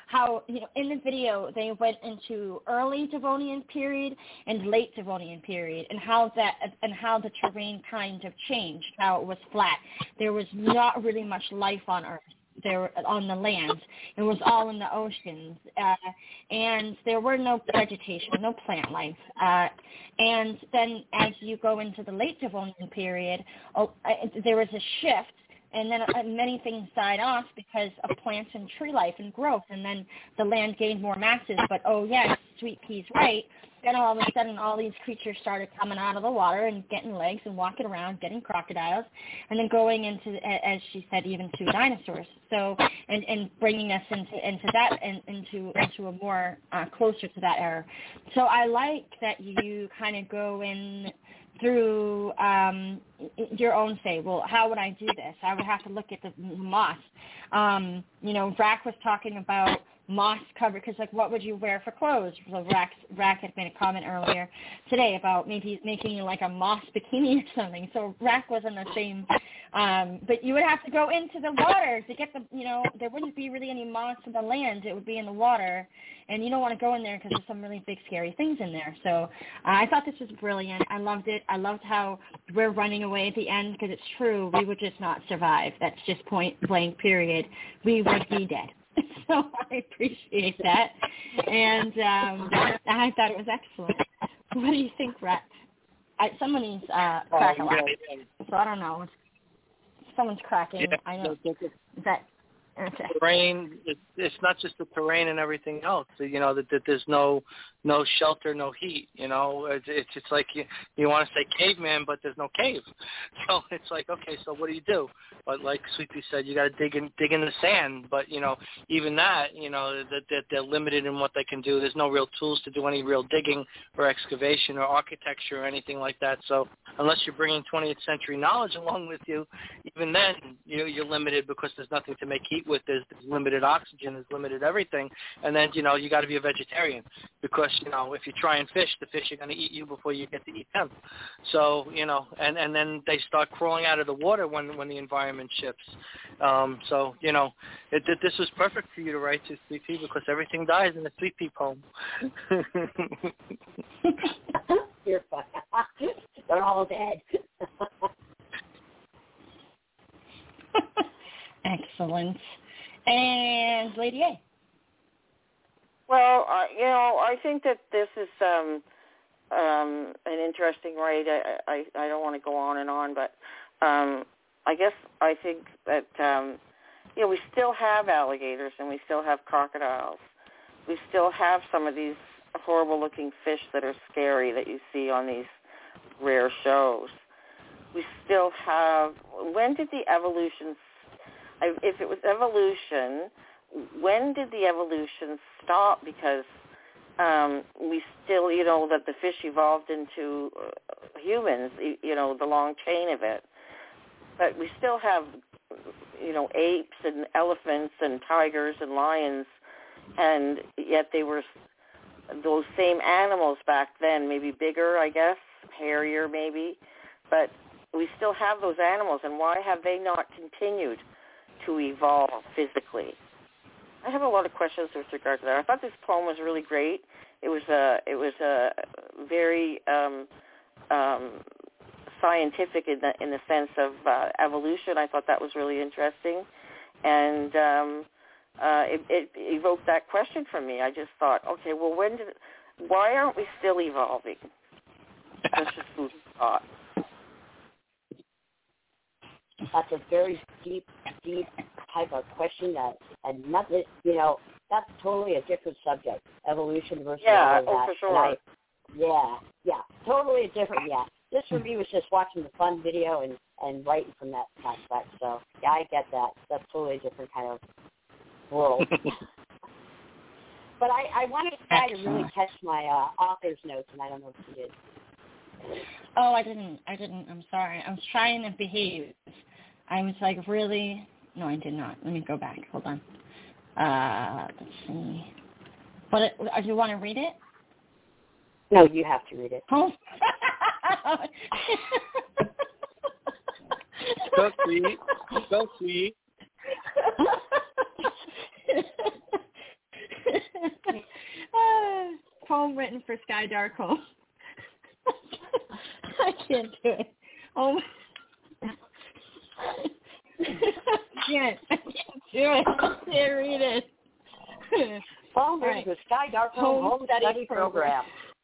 how, you know, in the video they went into early Devonian period and late Devonian period, and how that and how the terrain kind of changed, how it was flat. There was not really much life on Earth. There on the land. It was all in the oceans, uh, and there were no vegetation, no plant life. Uh, and then as you go into the late Devonian period, oh, uh, there was a shift, and then uh, many things died off because of plants and tree life and growth, and then the land gained more masses. But oh yes, Sweet Pea's right. Then all of a sudden, all these creatures started coming out of the water and getting legs and walking around, getting crocodiles, and then going into, as she said, even to dinosaurs. So, and, and bringing us into into that and into into a more uh, closer to that era. So I like that you kind of go in through um, your own say, well, how would I do this? I would have to look at the moss. Um, you know, Rack was talking about moss covered, because like, what would you wear for clothes? So Rack, Rack had made a comment earlier today about maybe making like a moss bikini or something. So Rack was in the same, um, but you would have to go into the water to get the, you know, there wouldn't be really any moss in the land. It would be in the water, and you don't want to go in there because there's some really big scary things in there. So uh, I thought this was brilliant. I loved it. I loved how we're running away at the end, because it's true. We would just not survive. That's just point blank period. We would be dead. So I appreciate that, and um, I thought it was excellent. What do you think, Rex? I, somebody's uh, cracking oh, a yeah, lot, yeah. so I don't know. Someone's cracking. Yeah, I know. Is that okay? Terrain. It, it's not just the terrain and everything else. You know that, that there's no no shelter, no heat. You know, it's it's, it's like you you want to say caveman, but there's no cave. So it's like, okay, so what do you do? But like Sweet Pea said, you got to dig in dig in the sand. But you know, even that, you know, that they're, they're limited in what they can do. There's no real tools to do any real digging or excavation or architecture or anything like that. So unless you're bringing twentieth century knowledge along with you, even then you you're limited, because there's nothing to make heat with. There's, there's limited oxygen. There's limited everything. And then you know you got to be a vegetarian, because you know if you try and fish, the fish are going to eat you before you get to eat them. So you know, and and then they start crawling out of the water when when the environment shifts. Um, so you know, it, it, this was perfect for you to write to Sweet Pea, because everything dies in the Sweet Pea poem. You're fine. They're all dead. Excellent. And Lady A. Well, uh, you know, I think that this is um, um, an interesting write. I, I, I don't want to go on and on, but um, I guess I think that, um, you know, we still have alligators and we still have crocodiles. We still have some of these horrible-looking fish that are scary that you see on these rare shows. We still have, when did the evolution, if it was evolution, when did the evolution stop? Because um, we still, you know, that the fish evolved into uh, humans, you know, the long chain of it. But we still have, you know, apes and elephants and tigers and lions, and yet they were those same animals back then, maybe bigger, I guess, hairier maybe, but we still have those animals, and why have they not continued to evolve physically? I have a lot of questions with regard to that. I thought this poem was really great. It was a, it was a very um, um, scientific in the in the sense of uh, evolution. I thought that was really interesting, and um, uh, it, it evoked that question from me. I just thought, okay, well, when did, why aren't we still evolving? That's just food for thought. That's a very deep, deep type of question that, and nothing, you know, that's totally a different subject, evolution versus yeah, all of that. Oh, for sure. I, yeah, yeah, totally different, yeah. This for me was just watching the fun video and, and writing from that aspect. So, yeah, I get that. That's totally a different kind of world. But I, I wanted to try to really catch my uh, author's notes, and I don't know if you did. Oh, I didn't. I didn't. I'm sorry. I was trying to behave. I was like, really? No, I did not. Let me go back. Hold on. Uh, let's see. What? Do you want to read it? No, you have to read it. Oh. So sweet. So sweet. poem written for Sky Darkholme. I can't do it. Oh, I can't. I can't do it. I can't read it. Poem written Right. for Sky Darkholme Home, Home Study, Study Program.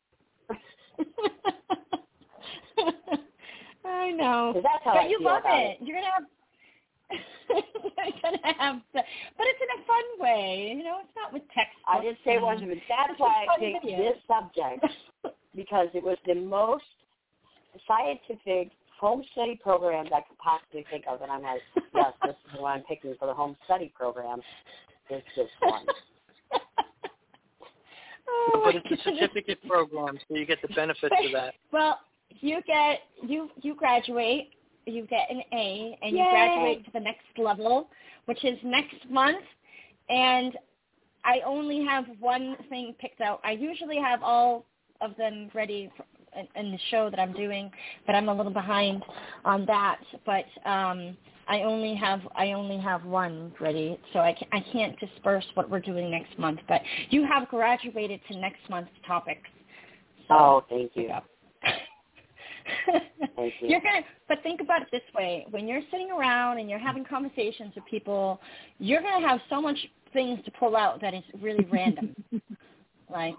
program. I know. That's how but I you feel love about it. it. You're gonna have. You're gonna have, the, but it's in a fun way. You know, it's not with text. I did say one of them. That's why I picked this subject because it was the most scientific home study program that I could possibly think of, and I'm like, yes, this is the one I'm picking for the home study program. Is this one? Oh, but it's a certificate program, so you get the benefits of that. Well, you get you you graduate. You get an A, and Yay. you graduate to the next level, which is next month. And I only have one thing picked out. I usually have all of them ready for, in, in the show that I'm doing, but I'm a little behind on that. But um, I only have I only have one ready, so I, can, I can't disperse what we're doing next month. But you have graduated to next month's topics. So oh, thank you. Thank you. You're gonna, but think about it this way: when you're sitting around and you're having conversations with people, you're gonna have so much things to pull out that is really random. like,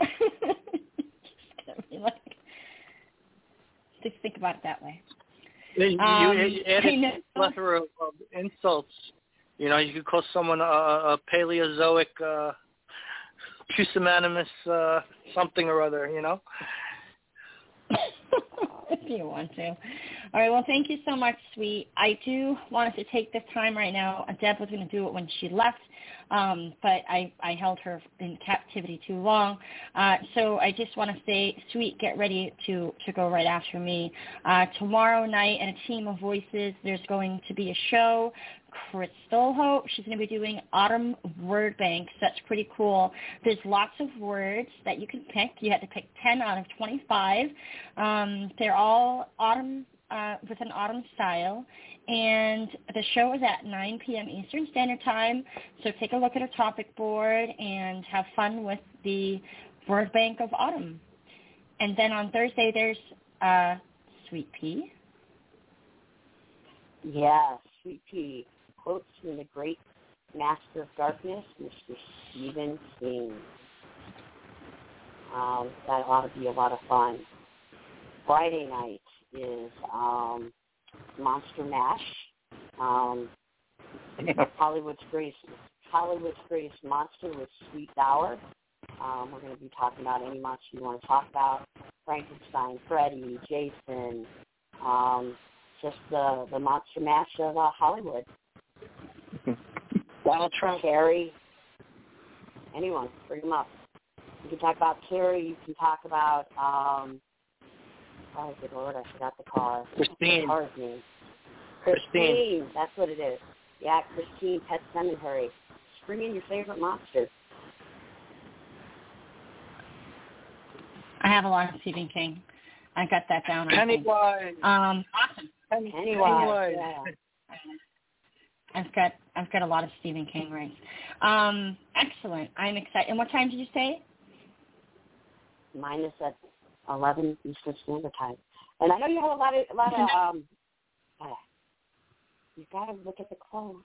just gonna be like, just think about it that way. You, Um, you added a plethora of, of insults. You know, you could call someone a, a Paleozoic, uh, pusillanimous, uh, something or other. You know. If you want to. All right, well, thank you so much, sweet. I do want us to take this time right now. Deb was going to do it when she left, um, but I, I held her in captivity too long. Uh, so I just want to say, sweet, get ready to, to go right after me. Uh, tomorrow night at A Team of Voices, there's going to be a show. Crystal Hope, she's going to be doing Autumn Word Banks. That's pretty cool. There's lots of words that you can pick. You have to pick ten out of twenty-five. Um, they're all autumn uh, with an autumn style. And the show is at nine p.m. Eastern Standard Time. So take a look at our topic board and have fun with the Word Bank of Autumn. And then on Thursday, there's uh, Sweet Pea. Yes, Sweet Pea. Quotes from the great master of darkness, Mister Stephen King. Um, that ought to be a lot of fun. Friday night is um, Monster Mash. Um, Hollywood's greatest Hollywood's greatest monster with Sweet Dower. Um, we're going to be talking about any monster you want to talk about. Frankenstein, Freddy, Jason, um, just the, the monster mash of uh, Hollywood. Donald Trump. Carrie. Anyone, bring them up. You can talk about Carrie. You can talk about, um, oh, good Lord, I forgot the car. Christine. The car's name. Christine. Christine. That's what it is. Yeah, Christine, Pet Sematary. Just bring in your favorite monster. I have a lot of Stephen King. I got that down. Pennywise. Um, awesome. Pennywise. Pennywise. Yeah. I've got I've got a lot of Stephen King rights. Um, excellent. I'm excited. And what time did you say? Mine is at eleven Eastern Standard Time. And I know you have a lot of a lot of um. Uh, you've got to look at the quotes.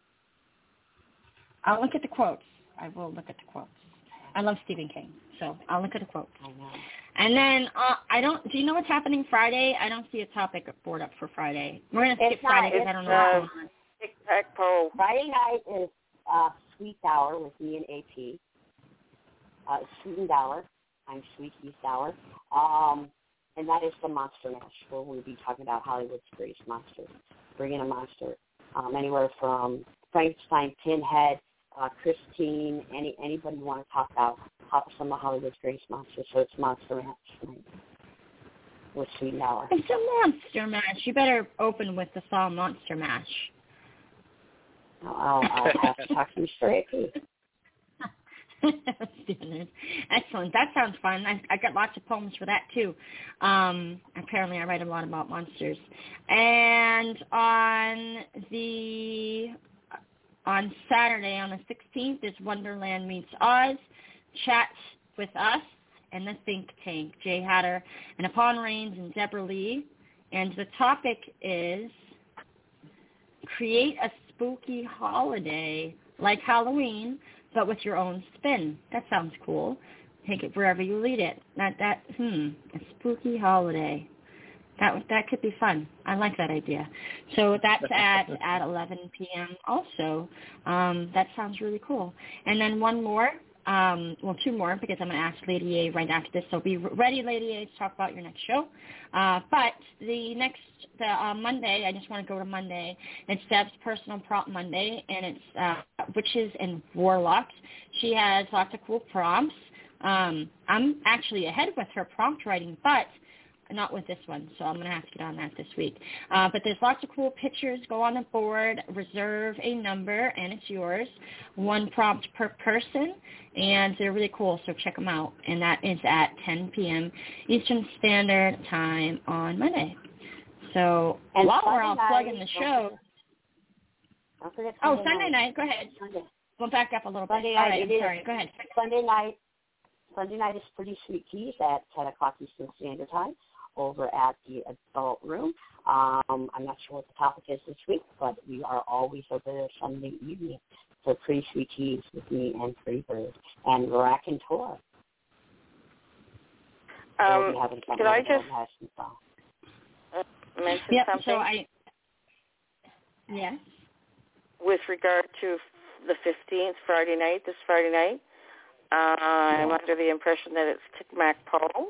I'll look at the quotes. I will look at the quotes. I love Stephen King, so I'll look at the quotes. I know. And then uh, I don't. Do you know what's happening Friday? I don't see a topic board up for Friday. We're gonna skip It's not- Friday because I don't know uh, what's going on. Tic-tac-toe. Friday night is uh, Sweet Dower with me and A P. Uh, Sweet and Dower. I'm Sweet, he's Dower. Um, and that is the Monster Mash, where we'll be talking about Hollywood's greatest monsters. Bring in a monster. Um, anywhere from Frankenstein, Pinhead, uh, Christine, any anybody you want to talk about, some of Hollywood's greatest monsters. So it's Monster Mash tonight with Sweet and Dower. It's a Monster Mash. You better open with the song Monster Mash. I'll, I'll have to talk to Mister A P. Excellent. That sounds fun. I, I got lots of poems for that too. Um, apparently, I write a lot about monsters. And on the on Saturday, on the sixteenth, is Wonderland Meets Oz. Chat with us and the Think Tank, Jay Hatter and Upon Rains and Deborah Lee. And the topic is create a spooky holiday like Halloween, but with your own spin. That sounds cool. Take it wherever you lead it. Not that, hmm, a spooky holiday. That that could be fun. I like that idea. So that's at, at eleven p.m. also. Um, that sounds really cool. And then one more, um, well, two more, because I'm going to ask Lady A right after this. So be ready, Lady A, to talk about your next show. Uh, but the next, the uh, Monday, I just want to go to Monday. It's Deb's Personal Prompt Monday, and it's uh, Witches and Warlocks. She has lots of cool prompts. Um, I'm actually ahead with her prompt writing, but not with this one, so I'm going to have to get on that this week. Uh, but there's lots of cool pictures. Go on the board, reserve a number, and it's yours. One prompt per person, and they're really cool, so check them out. And that is at ten p.m. Eastern Standard Time on Monday. So and while Sunday we're all night, plugging the show. Don't forget Oh, Sunday Sunday night. night. Go ahead. Sunday. We'll back up a little Sunday bit. night, All right, it I'm is. sorry. Go ahead. Sunday night. Sunday night is Pretty Sweet Teas at ten o'clock Eastern Standard Time over at the adult room. Um, I'm not sure what the topic is this week, but we are always over there Sunday evening for Pretty Sweet Teas with me and Pretty Bird and Rack and Tour. Um, could I just uh, mention yep, something? So I, yes. With regard to the fifteenth, Friday night, this Friday night, uh, I'm under the impression that it's Tikmak Poe.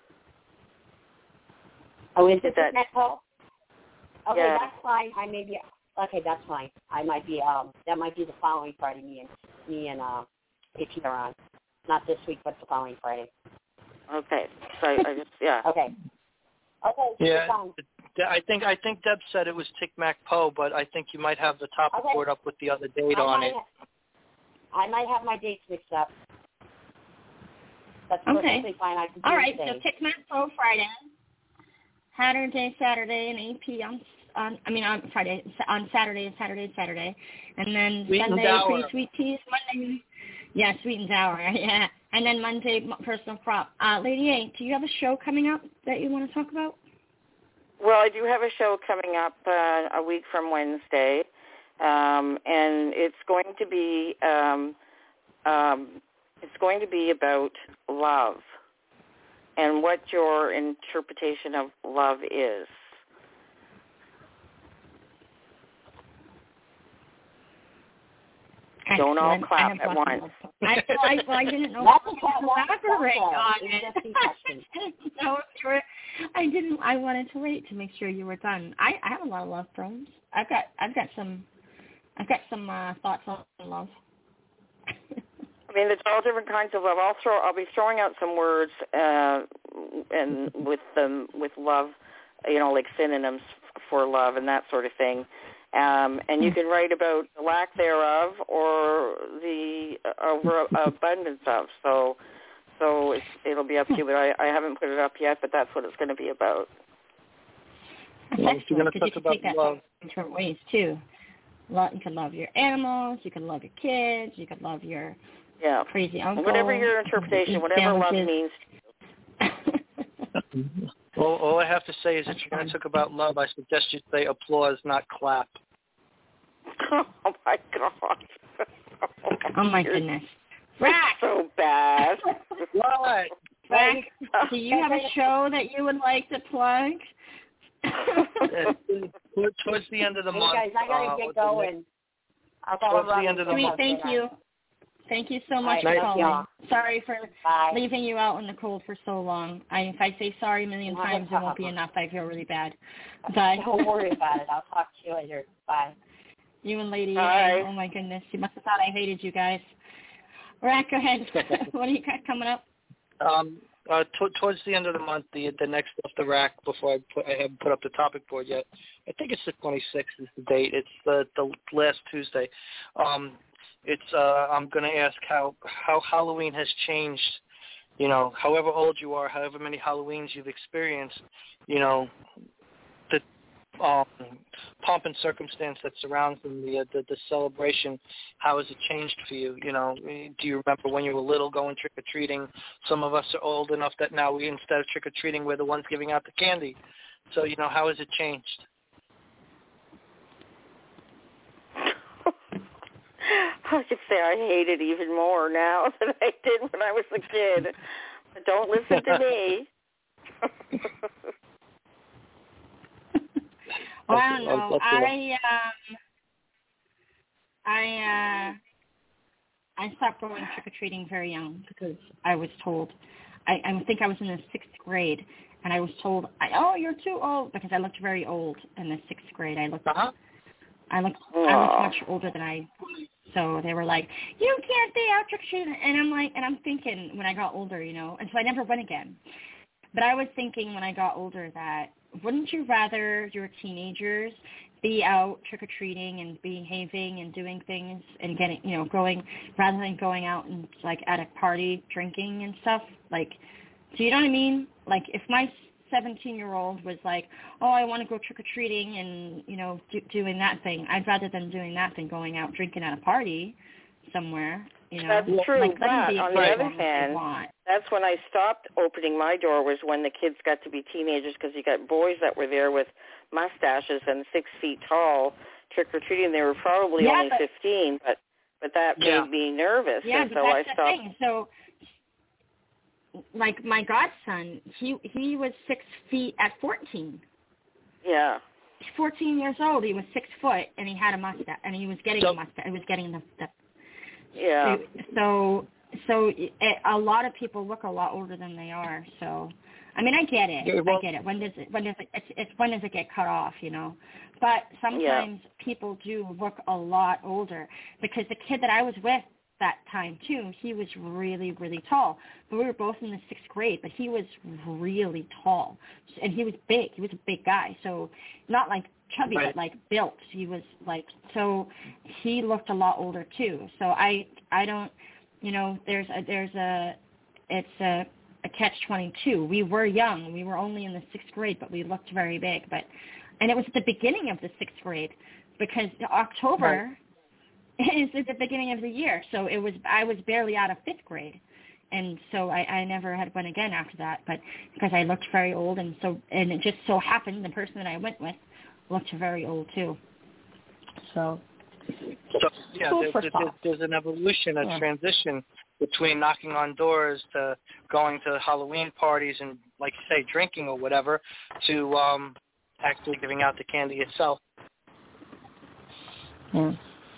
Oh, is it that, Tikmak Poe? Okay, yeah. that's fine. I may be, okay, that's fine. I might be, um, that might be the following Friday, me and, me and, uh, A P are on. Not this week, but the following Friday. Okay. So I, I just, yeah. Okay. Okay. Yeah. I think I think Deb said it was Tikmak Poe, but I think you might have the topic okay. board up with the other date I on might, it. I might have my dates mixed up. That's okay. perfectly fine. I can do All right. anything. So Tikmak Poe Friday, Hatter Day Saturday, and A P on on I mean on Friday on Saturday and Saturday and Saturday, and then Sweet Sunday and Pretty Sour. Sweet Teas. Monday, yeah, Sweet and Sour. Yeah. And then Monday, Personal Prop. Uh, Lady A, do you have a show coming up that you want to talk about? Well, I do have a show coming up uh, a week from Wednesday, um, and it's going to be um, um, it's going to be about love and what your interpretation of love is. Excellent. Don't all clap at I once. I, I, well, I didn't know That's if okay. you elaborate on it. It's just I didn't know if you were, I didn't. I wanted to wait to make sure you were done. I, I have a lot of love poems. I've got I've got some I've got some uh, thoughts on love. I mean, there's all different kinds of love. I'll throw. I'll be throwing out some words uh, and with them with love, you know, like synonyms for love and that sort of thing. Um, and you can write about the lack thereof or the overabundance of. So, so it's, it'll be up to you. But I, I haven't put it up yet. But that's what it's going to be about. That's Well, excellent, because you can about take that love. in different ways too. Lo- You can love your animals. You can love your kids. You can love your Yeah. crazy uncle. Whatever your interpretation, whatever love means. All, all I have to say is, if you're going to talk about love, I suggest you say applause, not clap. Oh my God! Oh my goodness. That's so bad. What? Rack, do you have a show that you would like to plug? Towards the end of the Hey month. guys, I gotta uh, get going. I'll call Towards the around end of the Sweet, month. thank you. Thank you so much All right, for calling. y'all. Sorry for Bye. leaving you out in the cold for so long. I, if I say sorry a million Not a times, it won't be problem. enough. I feel really bad. Bye. Don't worry about it. I'll talk to you later. Bye. You and Lady Bye. A. Oh, my goodness. You must have thought I hated you guys. Rack, go ahead. What do you got coming up? Um, uh, t- towards the end of the month, the the next off the rack before I put I haven't put up the topic board yet. I think it's the twenty-sixth is the date. It's the the last Tuesday. Um, it's uh, I'm going to ask how how Halloween has changed. You know, however old you are, however many Halloweens you've experienced, you know, the um, pomp and circumstance that surrounds them, the, the the celebration, how has it changed for you? You know, do you remember when you were little going trick or treating? Some of us are old enough that now we, instead of trick or treating, we're the ones giving out the candy. So, you know, how has it changed? I could say I hate it even more now than I did when I was a kid. But don't listen to me. Well, I don't know. I um, I uh, I stopped going trick or treating very young because I was told. I, I think I was in the sixth grade, and I was told, "Oh, you're too old," because I looked very old in the sixth grade. I looked, uh-huh. I looked, Aww. I looked much older than I. So they were like, "You can't be out trick or treating," and I'm like, and I'm thinking when I got older, you know, and so I never went again. But I was thinking when I got older that wouldn't you rather your teenagers be out trick-or-treating and behaving and doing things and getting, you know, going, rather than going out and, like, at a party drinking and stuff? Like, do you know what I mean? Like, if my seventeen-year-old was like, oh, I want to go trick-or-treating and, you know, do, doing that thing, I'd rather than doing that than going out drinking at a party somewhere. You know, that's true, like, but on the other hand, that's when I stopped opening my door, was when the kids got to be teenagers, because you got boys that were there with mustaches and six feet tall trick-or-treating. They were probably yeah, only but, fifteen, but but that yeah. made me nervous, yeah, and but so that's I stopped. The thing. So, like, my godson, he he was six feet at fourteen. Yeah. fourteen years old, he was six foot, and he had a mustache, and he was getting so, a mustache. He was getting the, the Yeah. So, so it, a lot of people look a lot older than they are. So, I mean, I get it. well, I get it. When does it? When does it? It's, it's when does it get cut off? You know. But sometimes yeah. people do look a lot older, because the kid that I was with that time too, he was really, really tall. But we were both in the sixth grade, but he was really tall, and he was big. He was a big guy. So, not like chubby, right. but like built. He was like, so he looked a lot older too. So I, I don't, you know, there's a, there's a, it's a, a catch twenty-two. We were young. We were only in the sixth grade, but we looked very big. But, and it was at the beginning of the sixth grade, because October right. is at the beginning of the year. So it was, I was barely out of fifth grade. And so I, I never had one again after that, but because I looked very old. And so, and it just so happened the person that I went with looked very old too. So, so yeah, there, there, there, there's an evolution, a yeah. transition between knocking on doors to going to Halloween parties and, like you say, drinking or whatever, to um, actually giving out the candy itself. Yeah.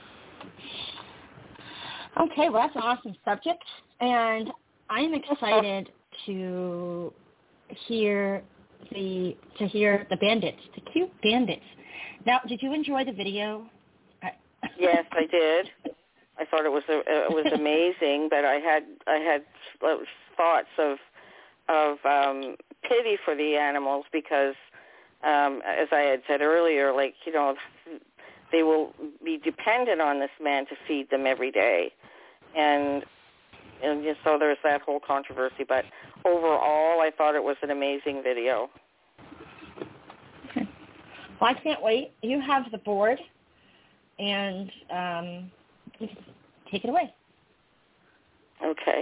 Okay, well, that's an awesome subject, and I'm excited to hear the to hear the bandits, the cute bandits. Now, did you enjoy the video? Yes, I did. I thought it was a, it was amazing, but I had I had thoughts of of um, pity for the animals, because, um, as I had said earlier, like, you know, they will be dependent on this man to feed them every day, and and just, so there's that whole controversy. But overall, I thought it was an amazing video. Okay. Well, I can't wait. You have the board, and um, take it away. Okay.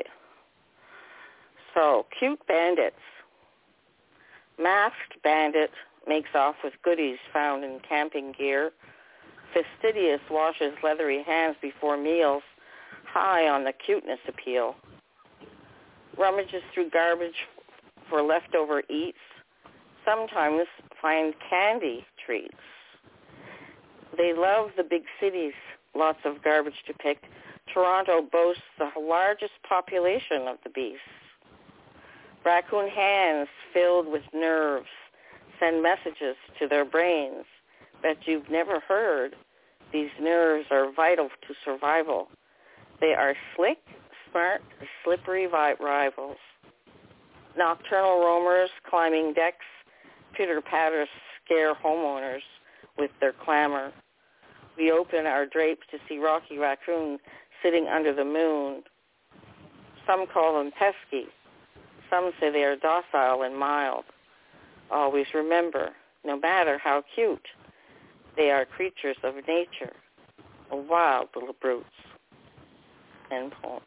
So, cute bandits. Masked bandit makes off with goodies found in camping gear. Fastidious washes leathery hands before meals, high on the cuteness appeal. Rummages through garbage for leftover eats. Sometimes find candy treats. They love the big cities, lots of garbage to pick. Toronto boasts the largest population of the beasts. Raccoon hands filled with nerves send messages to their brains that you've never heard. These nerves are vital to survival. They are slick, smart, slippery rivals. Nocturnal roamers climbing decks, pitter-patters scare homeowners with their clamor. We open our drapes to see Rocky Raccoon sitting under the moon. Some call them pesky. Some say they are docile and mild. Always remember, no matter how cute. They are creatures of nature, wild little brutes. End poem.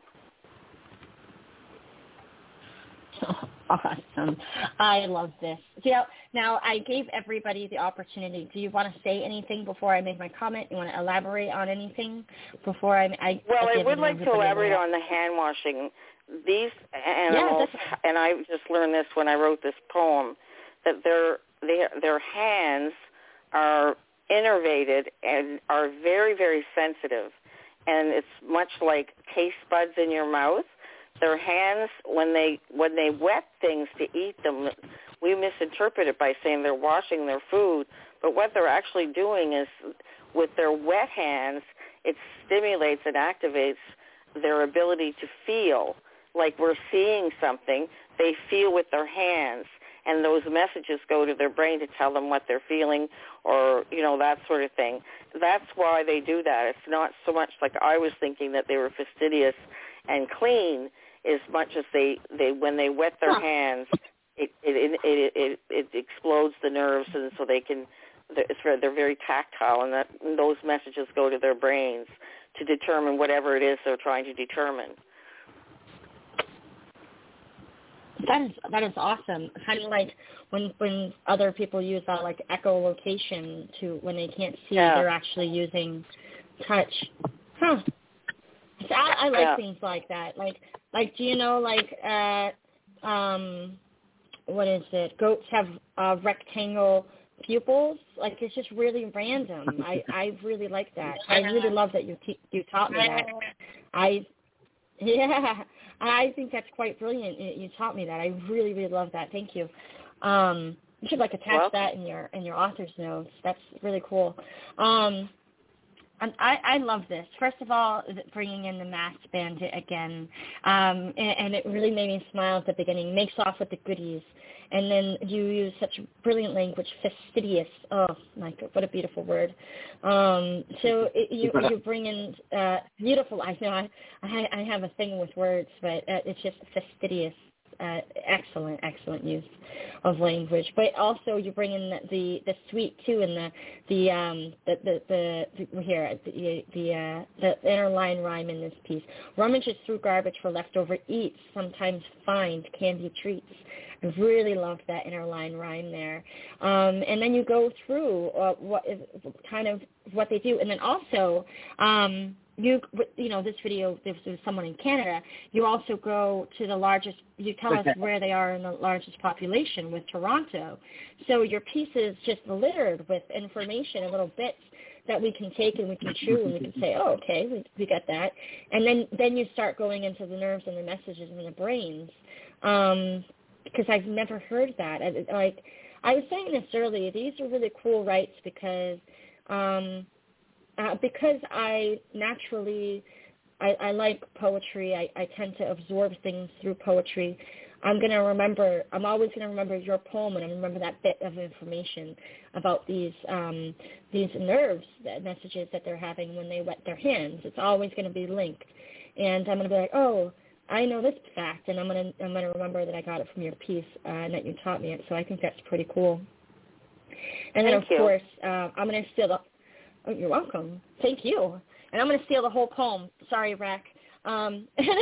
Awesome. I love this. So now, I gave everybody the opportunity. Do you want to say anything before I make my comment? You want to elaborate on anything before I... I well, I, I would like to elaborate on the hand washing. These animals, yeah, and I just learned this when I wrote this poem, that their, their, their hands are innervated and are very, very sensitive. And it's much like taste buds in your mouth. Their hands, when they when they wet things to eat them, we misinterpret it by saying they're washing their food. But what they're actually doing is, with their wet hands, it stimulates and activates their ability to feel. Like we're seeing something, they feel with their hands, and those messages go to their brain to tell them what they're feeling, or, you know, that sort of thing. That's why they do that. It's not so much like I was thinking that they were fastidious and clean, as much as they, they when they wet their huh. hands, it it, it it it explodes the nerves, and so they can, it's very, they're very tactile, and that and those messages go to their brains to determine whatever it is they're trying to determine. That is that is awesome. Kind of like when when other people use that like echolocation to when they can't see, yeah. they're actually using touch. Huh. So I, I like yeah. things like that. Like like do you know like uh um what is it? Goats have uh, rectangle pupils. Like it's just really random. I I really like that. I really love that you te- you taught me that. I yeah. I think that's quite brilliant. You taught me that. I really, really love that. Thank you. Um, you should like attach well, that in your in your author's notes. That's really cool. Um, and I, I love this. First of all, bringing in the masked bandit again, um, and, and it really made me smile at the beginning. Makes off with the goodies, and then you use such brilliant language, fastidious. Oh my God, what a beautiful word. Um, so it, you you bring in uh, beautiful. I know I, I I have a thing with words, but uh, it's just fastidious. Uh, excellent, excellent use of language. But also you bring in the the, the sweet too, and the the um the the, the, the here the the uh, the interline rhyme in this piece. Rummages through garbage for leftover eats, sometimes find candy treats. I really loved that interline rhyme there. Um, and then you go through uh, what is kind of what they do, and then also. Um, You you know, this video, this was someone in Canada. You also go to the largest, you tell us where they are in the largest population with Toronto. So your piece is just littered with information and little bits that we can take and we can chew and we can say, oh, okay, we, we got that. And then, then you start going into the nerves and the messages in the brains. Um, because I've never heard that. I, like, I was saying this earlier, these are really cool rights because um, – Uh, because I naturally, I, I like poetry. I, I tend to absorb things through poetry. I'm going to remember, I'm always going to remember your poem and I remember that bit of information about these um, these nerves, that messages that they're having when they wet their hands. It's always going to be linked. And I'm going to be like, oh, I know this fact, and I'm going to I'm going to remember that I got it from your piece uh, and that you taught me it. So I think that's pretty cool. And then, Thank of you. course, uh, I'm going to steal the... Oh, you're welcome. Thank you. And I'm going to steal the whole poem. Sorry, Rack. Um,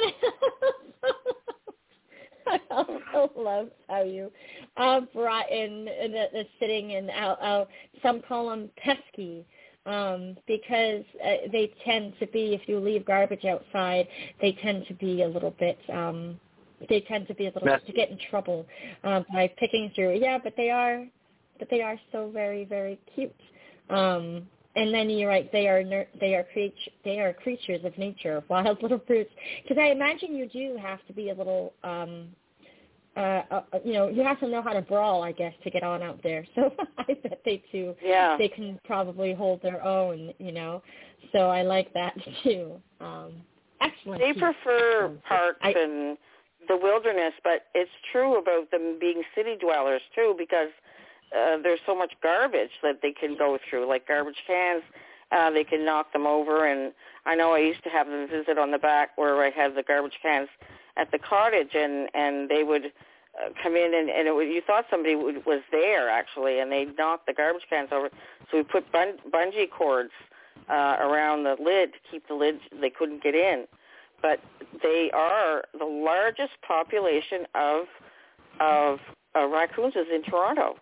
I also love how you uh, brought in the, the sitting and out. Uh, some call them pesky um, because uh, they tend to be, if you leave garbage outside, they tend to be a little bit, um, they tend to be a little bit, to get in trouble uh, by picking through. Yeah, but they are, but they are so very, very cute. Um, And then you're right; they are they are creature they are creatures of nature, wild little brutes. Because I imagine you do have to be a little, um, uh, uh, you know, you have to know how to brawl, I guess, to get on out there. So I bet they too. Yeah. They can probably hold their own, you know. So I like that too. Um, excellent. They piece. prefer excellent. parks I, and the wilderness, but it's true about them being city dwellers too, because. Uh, there's so much garbage that they can go through, like garbage cans. Uh, they can knock them over, and I know I used to have them visit on the back where I had the garbage cans at the cottage, and, and they would uh, come in, and, and it was, you thought somebody would, was there, actually, and they knocked the garbage cans over. So we put bun- bungee cords uh, around the lid to keep the lid. They couldn't get in. But they are the largest population of of uh, raccoons is in Toronto.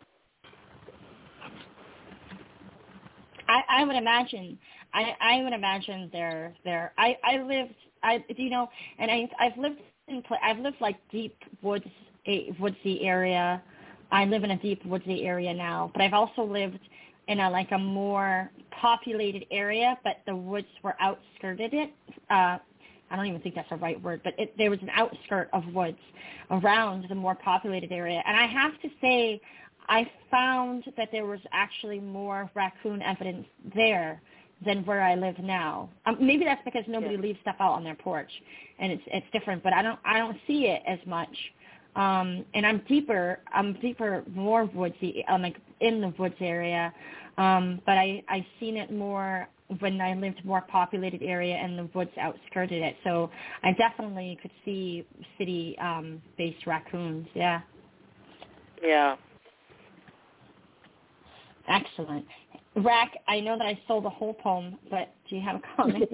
I, I would imagine. I, I would imagine they're there. I, I lived. I you know, and I I've lived in I've lived like deep woods a woodsy area. I live in a deep woodsy area now, but I've also lived in a like a more populated area, but the woods were outskirted it. Uh, I don't even think that's the right word, but it, there was an outskirt of woods around the more populated area. And I have to say, I found that there was actually more raccoon evidence there than where I live now. Um, maybe that's because nobody yeah. leaves stuff out on their porch, and it's it's different. But I don't I don't see it as much. Um, and I'm deeper I'm deeper more woodsy. I'm like in the woods area, um, but I I've seen it more when I lived more populated area and the woods outskirted it. So I definitely could see city um, based raccoons. Yeah. Yeah. Excellent. Rack, I know that I stole the whole poem, but do you have a comment?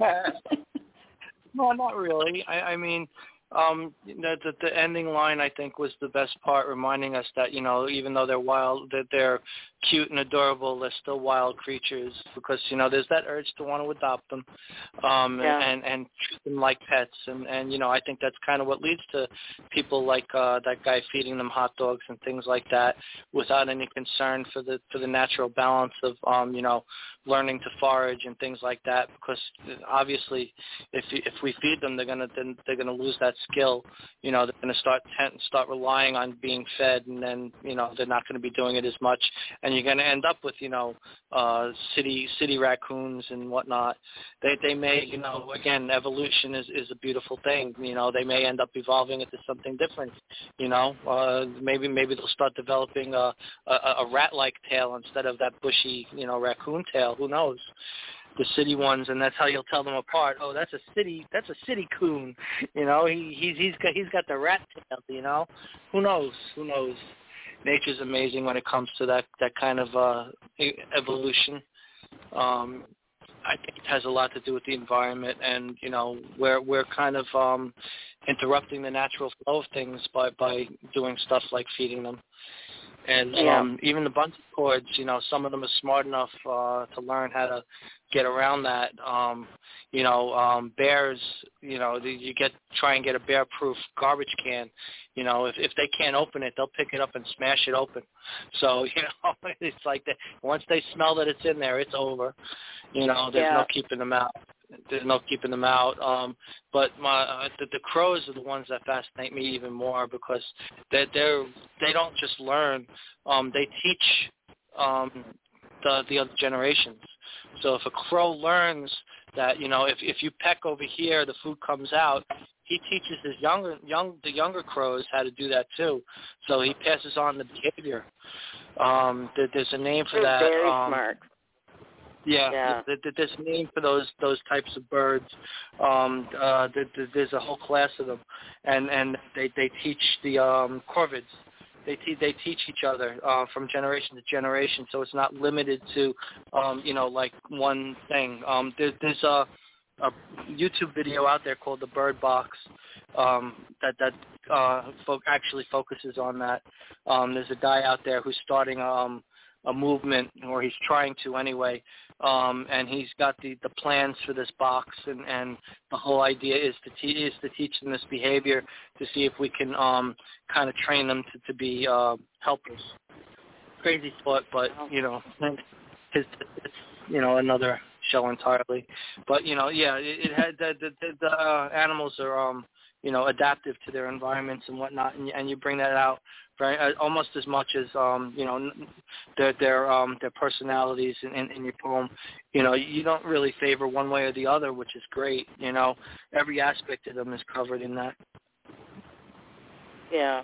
No, not really. I, I mean, um, the, the, the ending line, I think, was the best part, reminding us that, you know, even though they're wild, that they're cute and adorable, they're still wild creatures, because, you know, there's that urge to want to adopt them um, yeah. and, and treat them like pets. And, and, you know, I think that's kind of what leads to people like uh, that guy feeding them hot dogs and things like that without any concern for the for the natural balance of, um, you know, learning to forage and things like that, because obviously if if we feed them, they're gonna then they're gonna lose that skill. You know, they're gonna start start relying on being fed, and then, you know, they're not gonna be doing it as much, and you're gonna end up with, you know, uh, city city raccoons and whatnot. They they may, you know, again, evolution is is a beautiful thing. You know, they may end up evolving into something different. You know, uh, maybe maybe they'll start developing a a, a rat-like tail instead of that bushy, you know, raccoon tail. Who knows? The city ones, and that's how you'll tell them apart. Oh, that's a city. That's a city coon. You know, he he's he's got he's got the rat tail. You know, who knows? Who knows? Nature's amazing when it comes to that that kind of uh, evolution. Um, I think it has a lot to do with the environment, and, you know, we're we're kind of um, interrupting the natural flow of things by by doing stuff like feeding them. And yeah. um, even the bungee cords, you know, some of them are smart enough uh, to learn how to get around that. Um, you know, um, bears, you know, the, you get try and get a bear-proof garbage can. You know, if if they can't open it, they'll pick it up and smash it open. So, you know, it's like that. Once they smell that it's in there, it's over. You know, there's yeah. no keeping them out. There's no keeping them out. Um, but my uh, the, the crows are the ones that fascinate me even more, because they're, they're they don't just learn. Um, they teach um, the the other generations. So if a crow learns that, you know, if if you peck over here, the food comes out, he teaches his younger young the younger crows how to do that too. So he passes on the behavior. Um, there, there's a name for They're that. Very um, smart. Yeah, yeah. th- th- there's a name for those those types of birds. Um, uh, th- th- there's a whole class of them, and and they they teach the um, corvids. They te- they teach each other uh, from generation to generation, so it's not limited to, um, you know, like one thing. Um, there, there's a, a YouTube video out there called The Bird Box um, that that uh, fo- actually focuses on that. Um, there's a guy out there who's starting um, a movement, or he's trying to anyway, um, and he's got the, the plans for this box, and, and the whole idea is to te- is to teach them this behavior to see if we can um, kind of train them to, to be uh, helpers. Crazy thought, but, you know, it's, it's you know, another show entirely. But, you know, yeah, it, it had the the, the uh, animals are um, you know, adaptive to their environments and whatnot, and, and you bring that out very uh, almost as much as um, you know, their their um, their personalities in, in, in your poem. You know, you don't really favor one way or the other, which is great. You know, every aspect of them is covered in that. Yeah.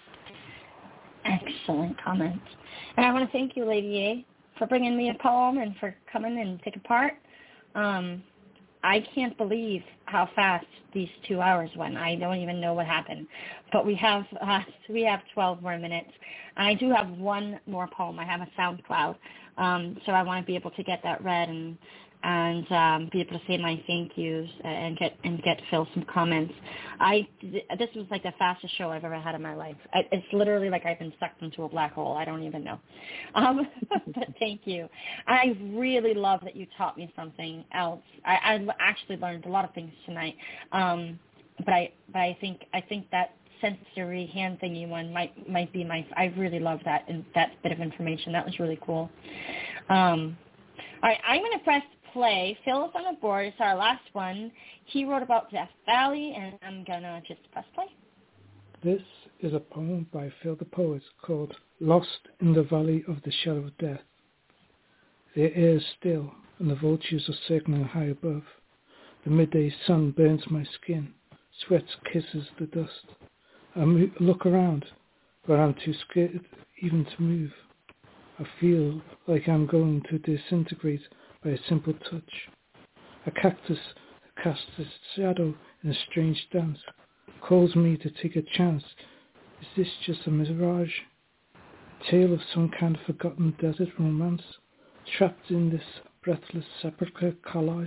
Excellent comments. And I want to thank you, Lady A, for bringing me a poem and for coming and taking part. Um, I can't believe how fast these two hours went. I don't even know what happened. But we have uh, we have twelve more minutes. And I do have one more poem. I have a SoundCloud. Um, so I want to be able to get that read and and um, be able to say my thank yous and get and get Phil some comments. I this was like the fastest show I've ever had in my life. I, it's literally like I've been sucked into a black hole. I don't even know. Um, but thank you. I really love that you taught me something else. I, I actually learned a lot of things tonight. Um, but I but I think I think that sensory hand thingy one might might be my. I really love that and that bit of information. That was really cool. Um, all right, I'm going to press play. Phil is on the board. It's our last one. He wrote about Death Valley, and I'm going to just press play. This is a poem by Phil the Poet called Lost in the Valley of the Shadow of Death. The air is still, and the vultures are circling high above. The midday sun burns my skin. Sweat kisses the dust. I mo- look around, but I'm too scared even to move. I feel like I'm going to disintegrate by a simple touch. A cactus casts its shadow in a strange dance, calls me to take a chance. Is this just a mirage? A tale of some kind of forgotten desert romance, trapped in this breathless sepulchre collage?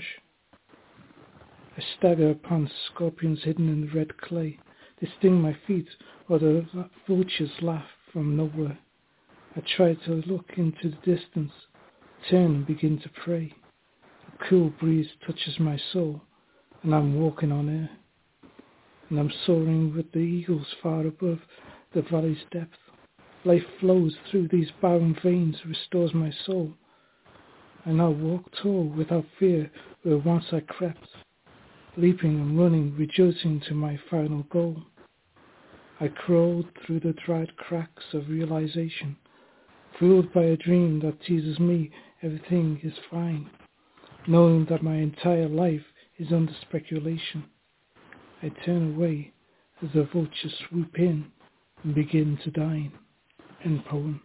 I stagger upon scorpions hidden in the red clay. They sting my feet, or the vultures laugh from nowhere. I try to look into the distance, turn and begin to pray. A cool breeze touches my soul, and I'm walking on air. And I'm soaring with the eagles far above the valley's depth. Life flows through these barren veins, restores my soul. I now walk tall without fear where once I crept, leaping and running, rejoicing to my final goal. I crawled through the dried cracks of realization, fooled by a dream that teases me everything is fine, knowing that my entire life is under speculation. I turn away as the vultures swoop in and begin to dine. End poem.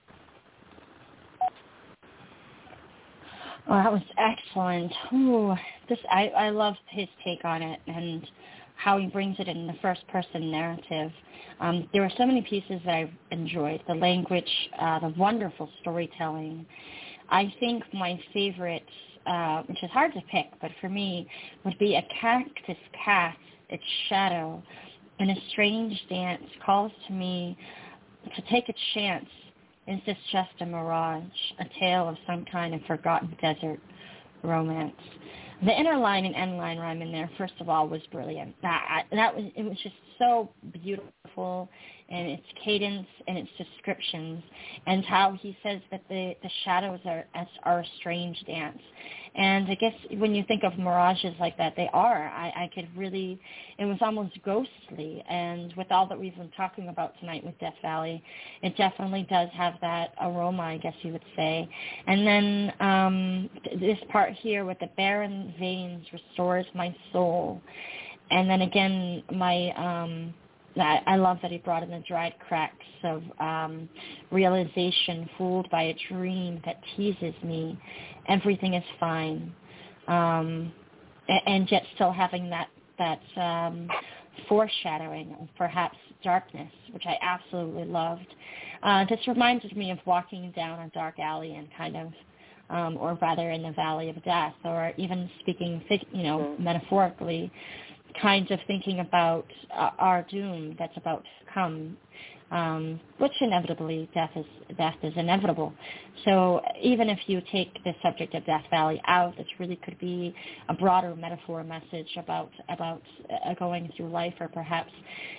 Oh, that was excellent. Ooh, this I, I love his take on it and how he brings it in the first-person narrative. Um, there were so many pieces that I enjoyed. The language, uh, the wonderful storytelling. I think my favorite, uh, which is hard to pick, but for me, would be a cactus casts its shadow in a strange dance, calls to me to take a chance. Is this just a mirage, a tale of some kind of forgotten desert romance? The inner line and end line rhyme in there, first of all, was brilliant. That, that was it was just so beautiful in its cadence and its descriptions, and how he says that the, the shadows are are a strange dance. And I guess when you think of mirages like that, they are. I, I could really, it was almost ghostly. And with all that we've been talking about tonight with Death Valley, it definitely does have that aroma, I guess you would say. And then um, this part here with the barren veins restores my soul. And then again, my... Um, I, I love that he brought in the dried cracks of um, realization, fooled by a dream that teases me. Everything is fine, um, and, and yet still having that that um, foreshadowing of perhaps darkness, which I absolutely loved. Uh, this reminded me of walking down a dark alley and kind of, um, or rather in the valley of death, or even speaking, you know, metaphorically, kinds of thinking about uh, our doom that's about to come, um, which inevitably death is death is inevitable. So even if you take the subject of Death Valley out, this really could be a broader metaphor message about about uh, going through life, or perhaps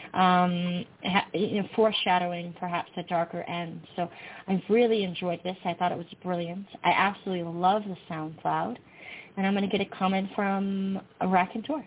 um, ha- you know, foreshadowing perhaps a darker end. So I really enjoyed this. I thought it was brilliant. I absolutely love the SoundCloud, and I'm going to get a comment from a Raconteur.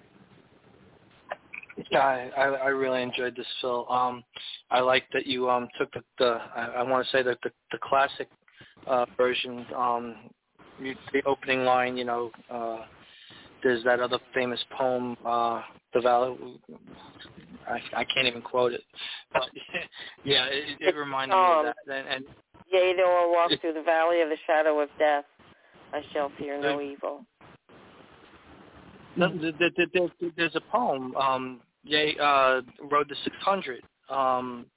Yeah, I, I, I really enjoyed this, Phil. Um, I like that you um, took the, the I, I want to say that the, the classic uh, version, um, you, the opening line, you know, uh, there's that other famous poem, uh, The Valley, I, I can't even quote it, but yeah, it, it reminded um, me of that. And, and Yea, though I walk through the valley of the shadow of death, I shall fear no evil. No, th- th- th- th- there's a poem. Um, Ye uh, Road to six hundred. Um,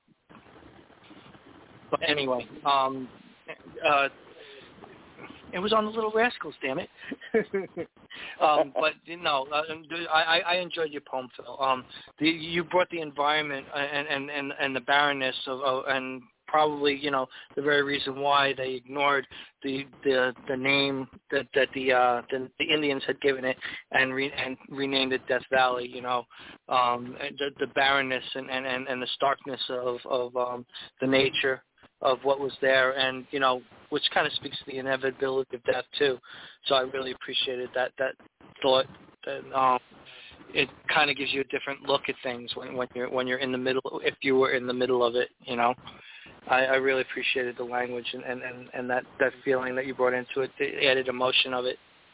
but anyway, um, uh, it was on the Little Rascals. Damn it. um, but you know, uh, I, I enjoyed your poem, Phil. Um, the, you brought the environment and and, and, and the barrenness of, of and. Probably, you know, the very reason why they ignored the the, the name that that the, uh, the the Indians had given it and re, and renamed it Death Valley. You know, um, and the, the barrenness and, and, and, and the starkness of of um, the nature of what was there, and you know, which kind of speaks to the inevitability of death too. So I really appreciated that that thought. That, um, it kind of gives you a different look at things when when you're when you're in the middle. If you were in the middle of it, you know. I, I really appreciated the language and, and, and, and that, that feeling that you brought into it, the added emotion of it.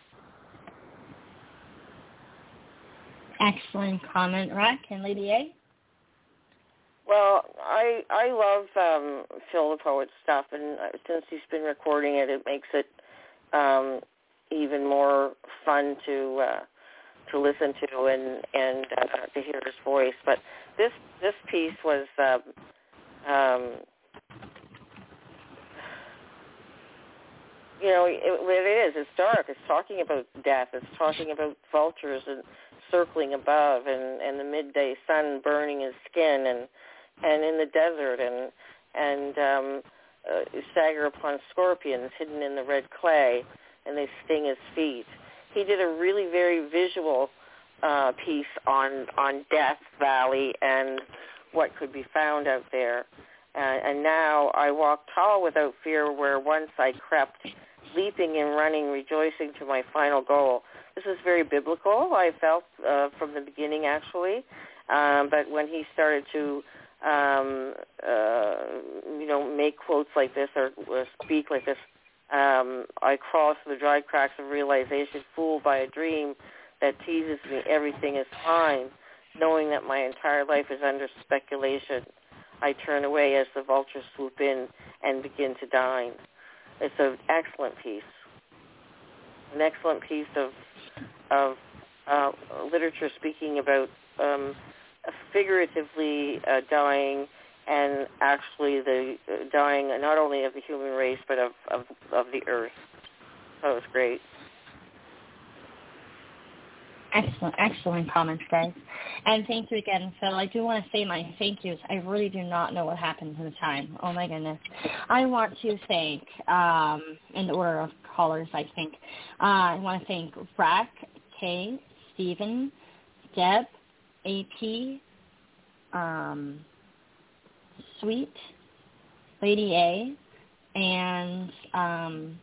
Excellent comment, Rack and Lady A. Well, I I love um, Phil the Poet's stuff, and since he's been recording it, it makes it um, even more fun to uh, to listen to and and uh, to hear his voice. But this this piece was. Uh, um, You know, it, what it is, it's dark. It's talking about death. It's talking about vultures and circling above and, and the midday sun burning his skin and and in the desert and and um, uh, stagger upon scorpions hidden in the red clay and they sting his feet. He did a really very visual uh, piece on, on Death Valley and what could be found out there. Uh, and now I walk tall without fear where once I crept, leaping and running, rejoicing to my final goal. This is very biblical, I felt, uh, from the beginning, actually. Um, but when he started to, um, uh, you know, make quotes like this or, or speak like this, um, I crawl through the dry cracks of realization, fooled by a dream that teases me, everything is fine, knowing that my entire life is under speculation. I turn away as the vultures swoop in and begin to dine. It's an excellent piece, an excellent piece of of uh, literature speaking about um, figuratively uh, dying and actually the uh, dying not only of the human race but of, of, of the earth. So it was great. Excellent, excellent comments, guys. And thank you again, Phil. I do want to say my thank yous. I really do not know what happened to the time. Oh, my goodness. I want to thank, um, in the order of callers, I think, uh, I want to thank Rack, Kay, Stephen, Deb, A P, um, Sweet, Lady A, and um,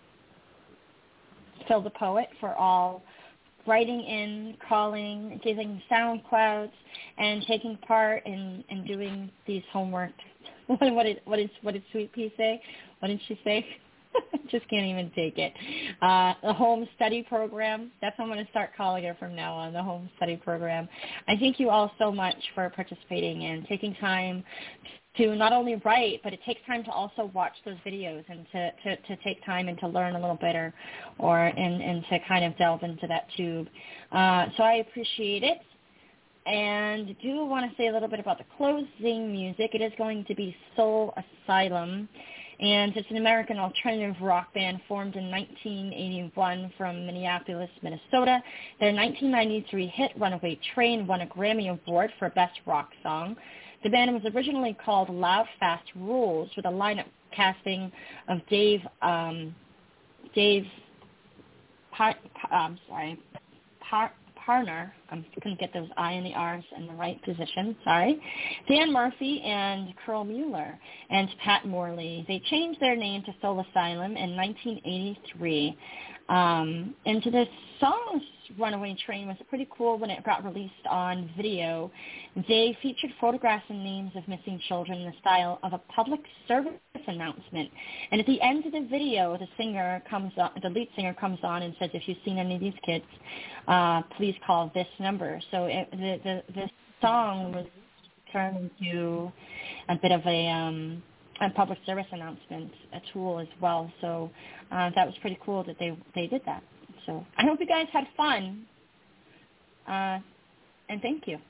Phil the Poet for all writing in, calling, giving sound clouds, and taking part in, in doing these homework. what, what, did, what, did, what did Sweet Pea say? What did she say? Just can't even take it. Uh, the home study program. That's what I'm going to start calling it from now on, the home study program. I thank you all so much for participating and taking time to not only write, but it takes time to also watch those videos and to, to, to take time and to learn a little bit or, or and, and to kind of delve into that tube. Uh, so I appreciate it. And do want to say a little bit about the closing music. It is going to be Soul Asylum. And it's an American alternative rock band formed in nineteen eighty-one from Minneapolis, Minnesota. Their nineteen ninety-three hit Runaway Train won a Grammy Award for Best Rock Song. The band was originally called Loud Fast Rules with a lineup casting of Dave, um, Dave, Par, um, sorry, Par, Parner. I'm going to get those I and the R's in the right position. Sorry. Dan Murphy and Carl Mueller and Pat Morley. They changed their name to Soul Asylum in nineteen eighty-three. Um, and to the song Runaway Train was pretty cool when it got released on video. They featured photographs and names of missing children in the style of a public service announcement. And at the end of the video, the singer comes on, the lead singer comes on and says, if you've seen any of these kids, uh, please call this number. So it, the, the, the song was turned into a bit of a, um, a public service announcement, a tool as well. So uh, that was pretty cool that they, they did that. So I hope you guys had fun Uh, and thank you.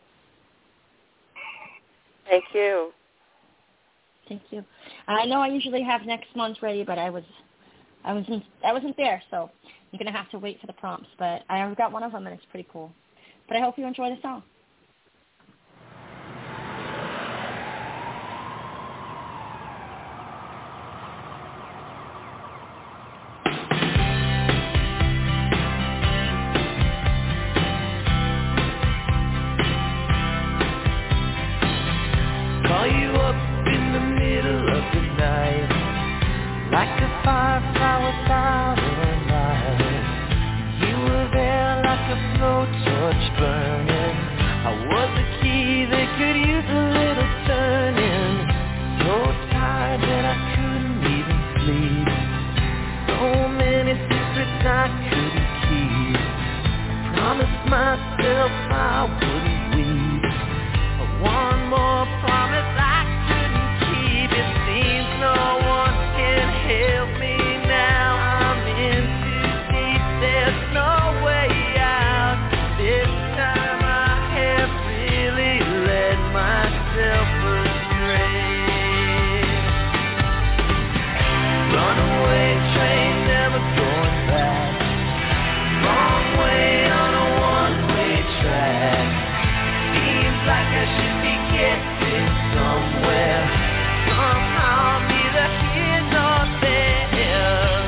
Thank you. Thank you. I know I usually have next month's ready, but I was, I wasn't, I wasn't there, so you're gonna have to wait for the prompts. But I've got one of them, and it's pretty cool. But I hope you enjoy the song. Call you up in the middle of the night, like a firefly without a light. You were there like a blowtorch burning. I was the key that could use a little turning. So tired that I couldn't even sleep. So many secrets I couldn't keep. Promised myself I wouldn't weep. One more promise I couldn't keep. It seems no one can help me now. I'm in too deep. There's no way out. This time I have really led myself astray. Runaway train, never going back. Wrong way on a one-way track. Seems like I should be getting somewhere. Somehow neither here nor there.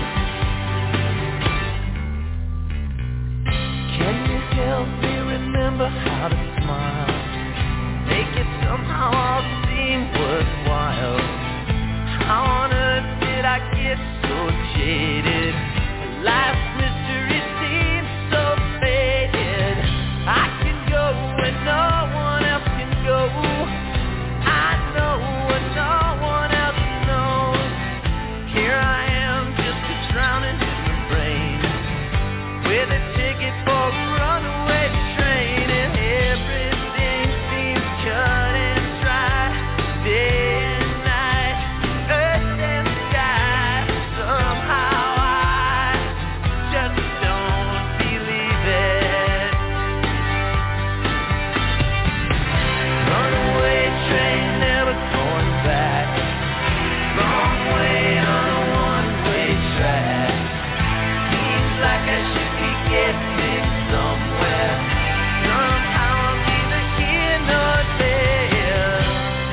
Can you help me remember how to smile? Make it somehow all seem worthwhile. How on earth did I get so jaded? Life's mystery seems so faded. I can go when no one else can go. I know when no one else knows. Here I am just drowning in the rain, with a ticket for a runaway train, and everything seems cut and dry. Day and night, earth and sky. Somehow I just don't believe it. Runaway train, never going back. Wrong way on a one-way track. Seems like I should be getting somewhere. Somehow I'm neither here nor there.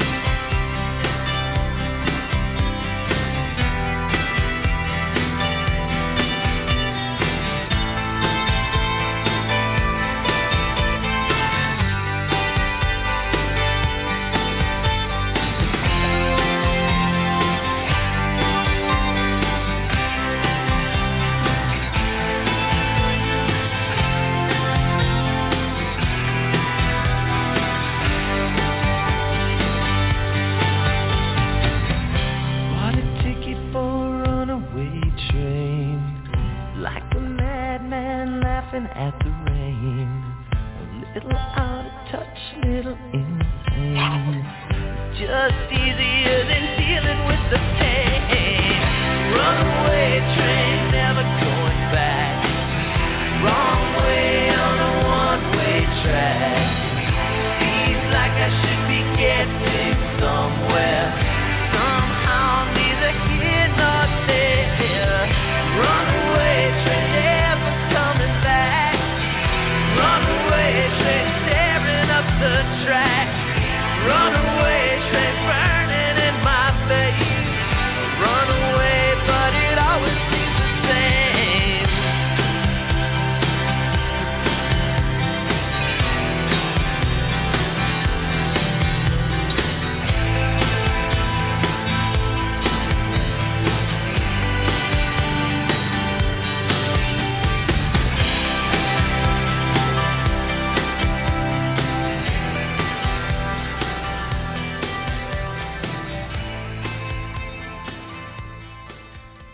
Bought a ticket for a runaway train, like a madman laughing at the rain. A little out of touch, little insane. Just easier than dealing with the pain. Runaway train, never going back. Wrong way on a one-way track. Seems like I should be getting somewhere. Somehow neither here nor there. Runaway train, never coming back. Runaway train, tearing up the track. Runaway train, burning in my face. Runaway, but it always seems the same.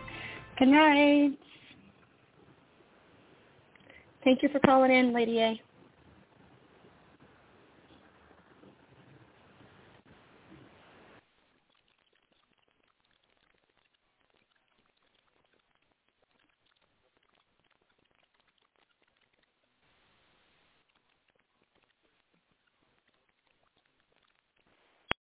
Good night. Thank you for calling in, Lady A.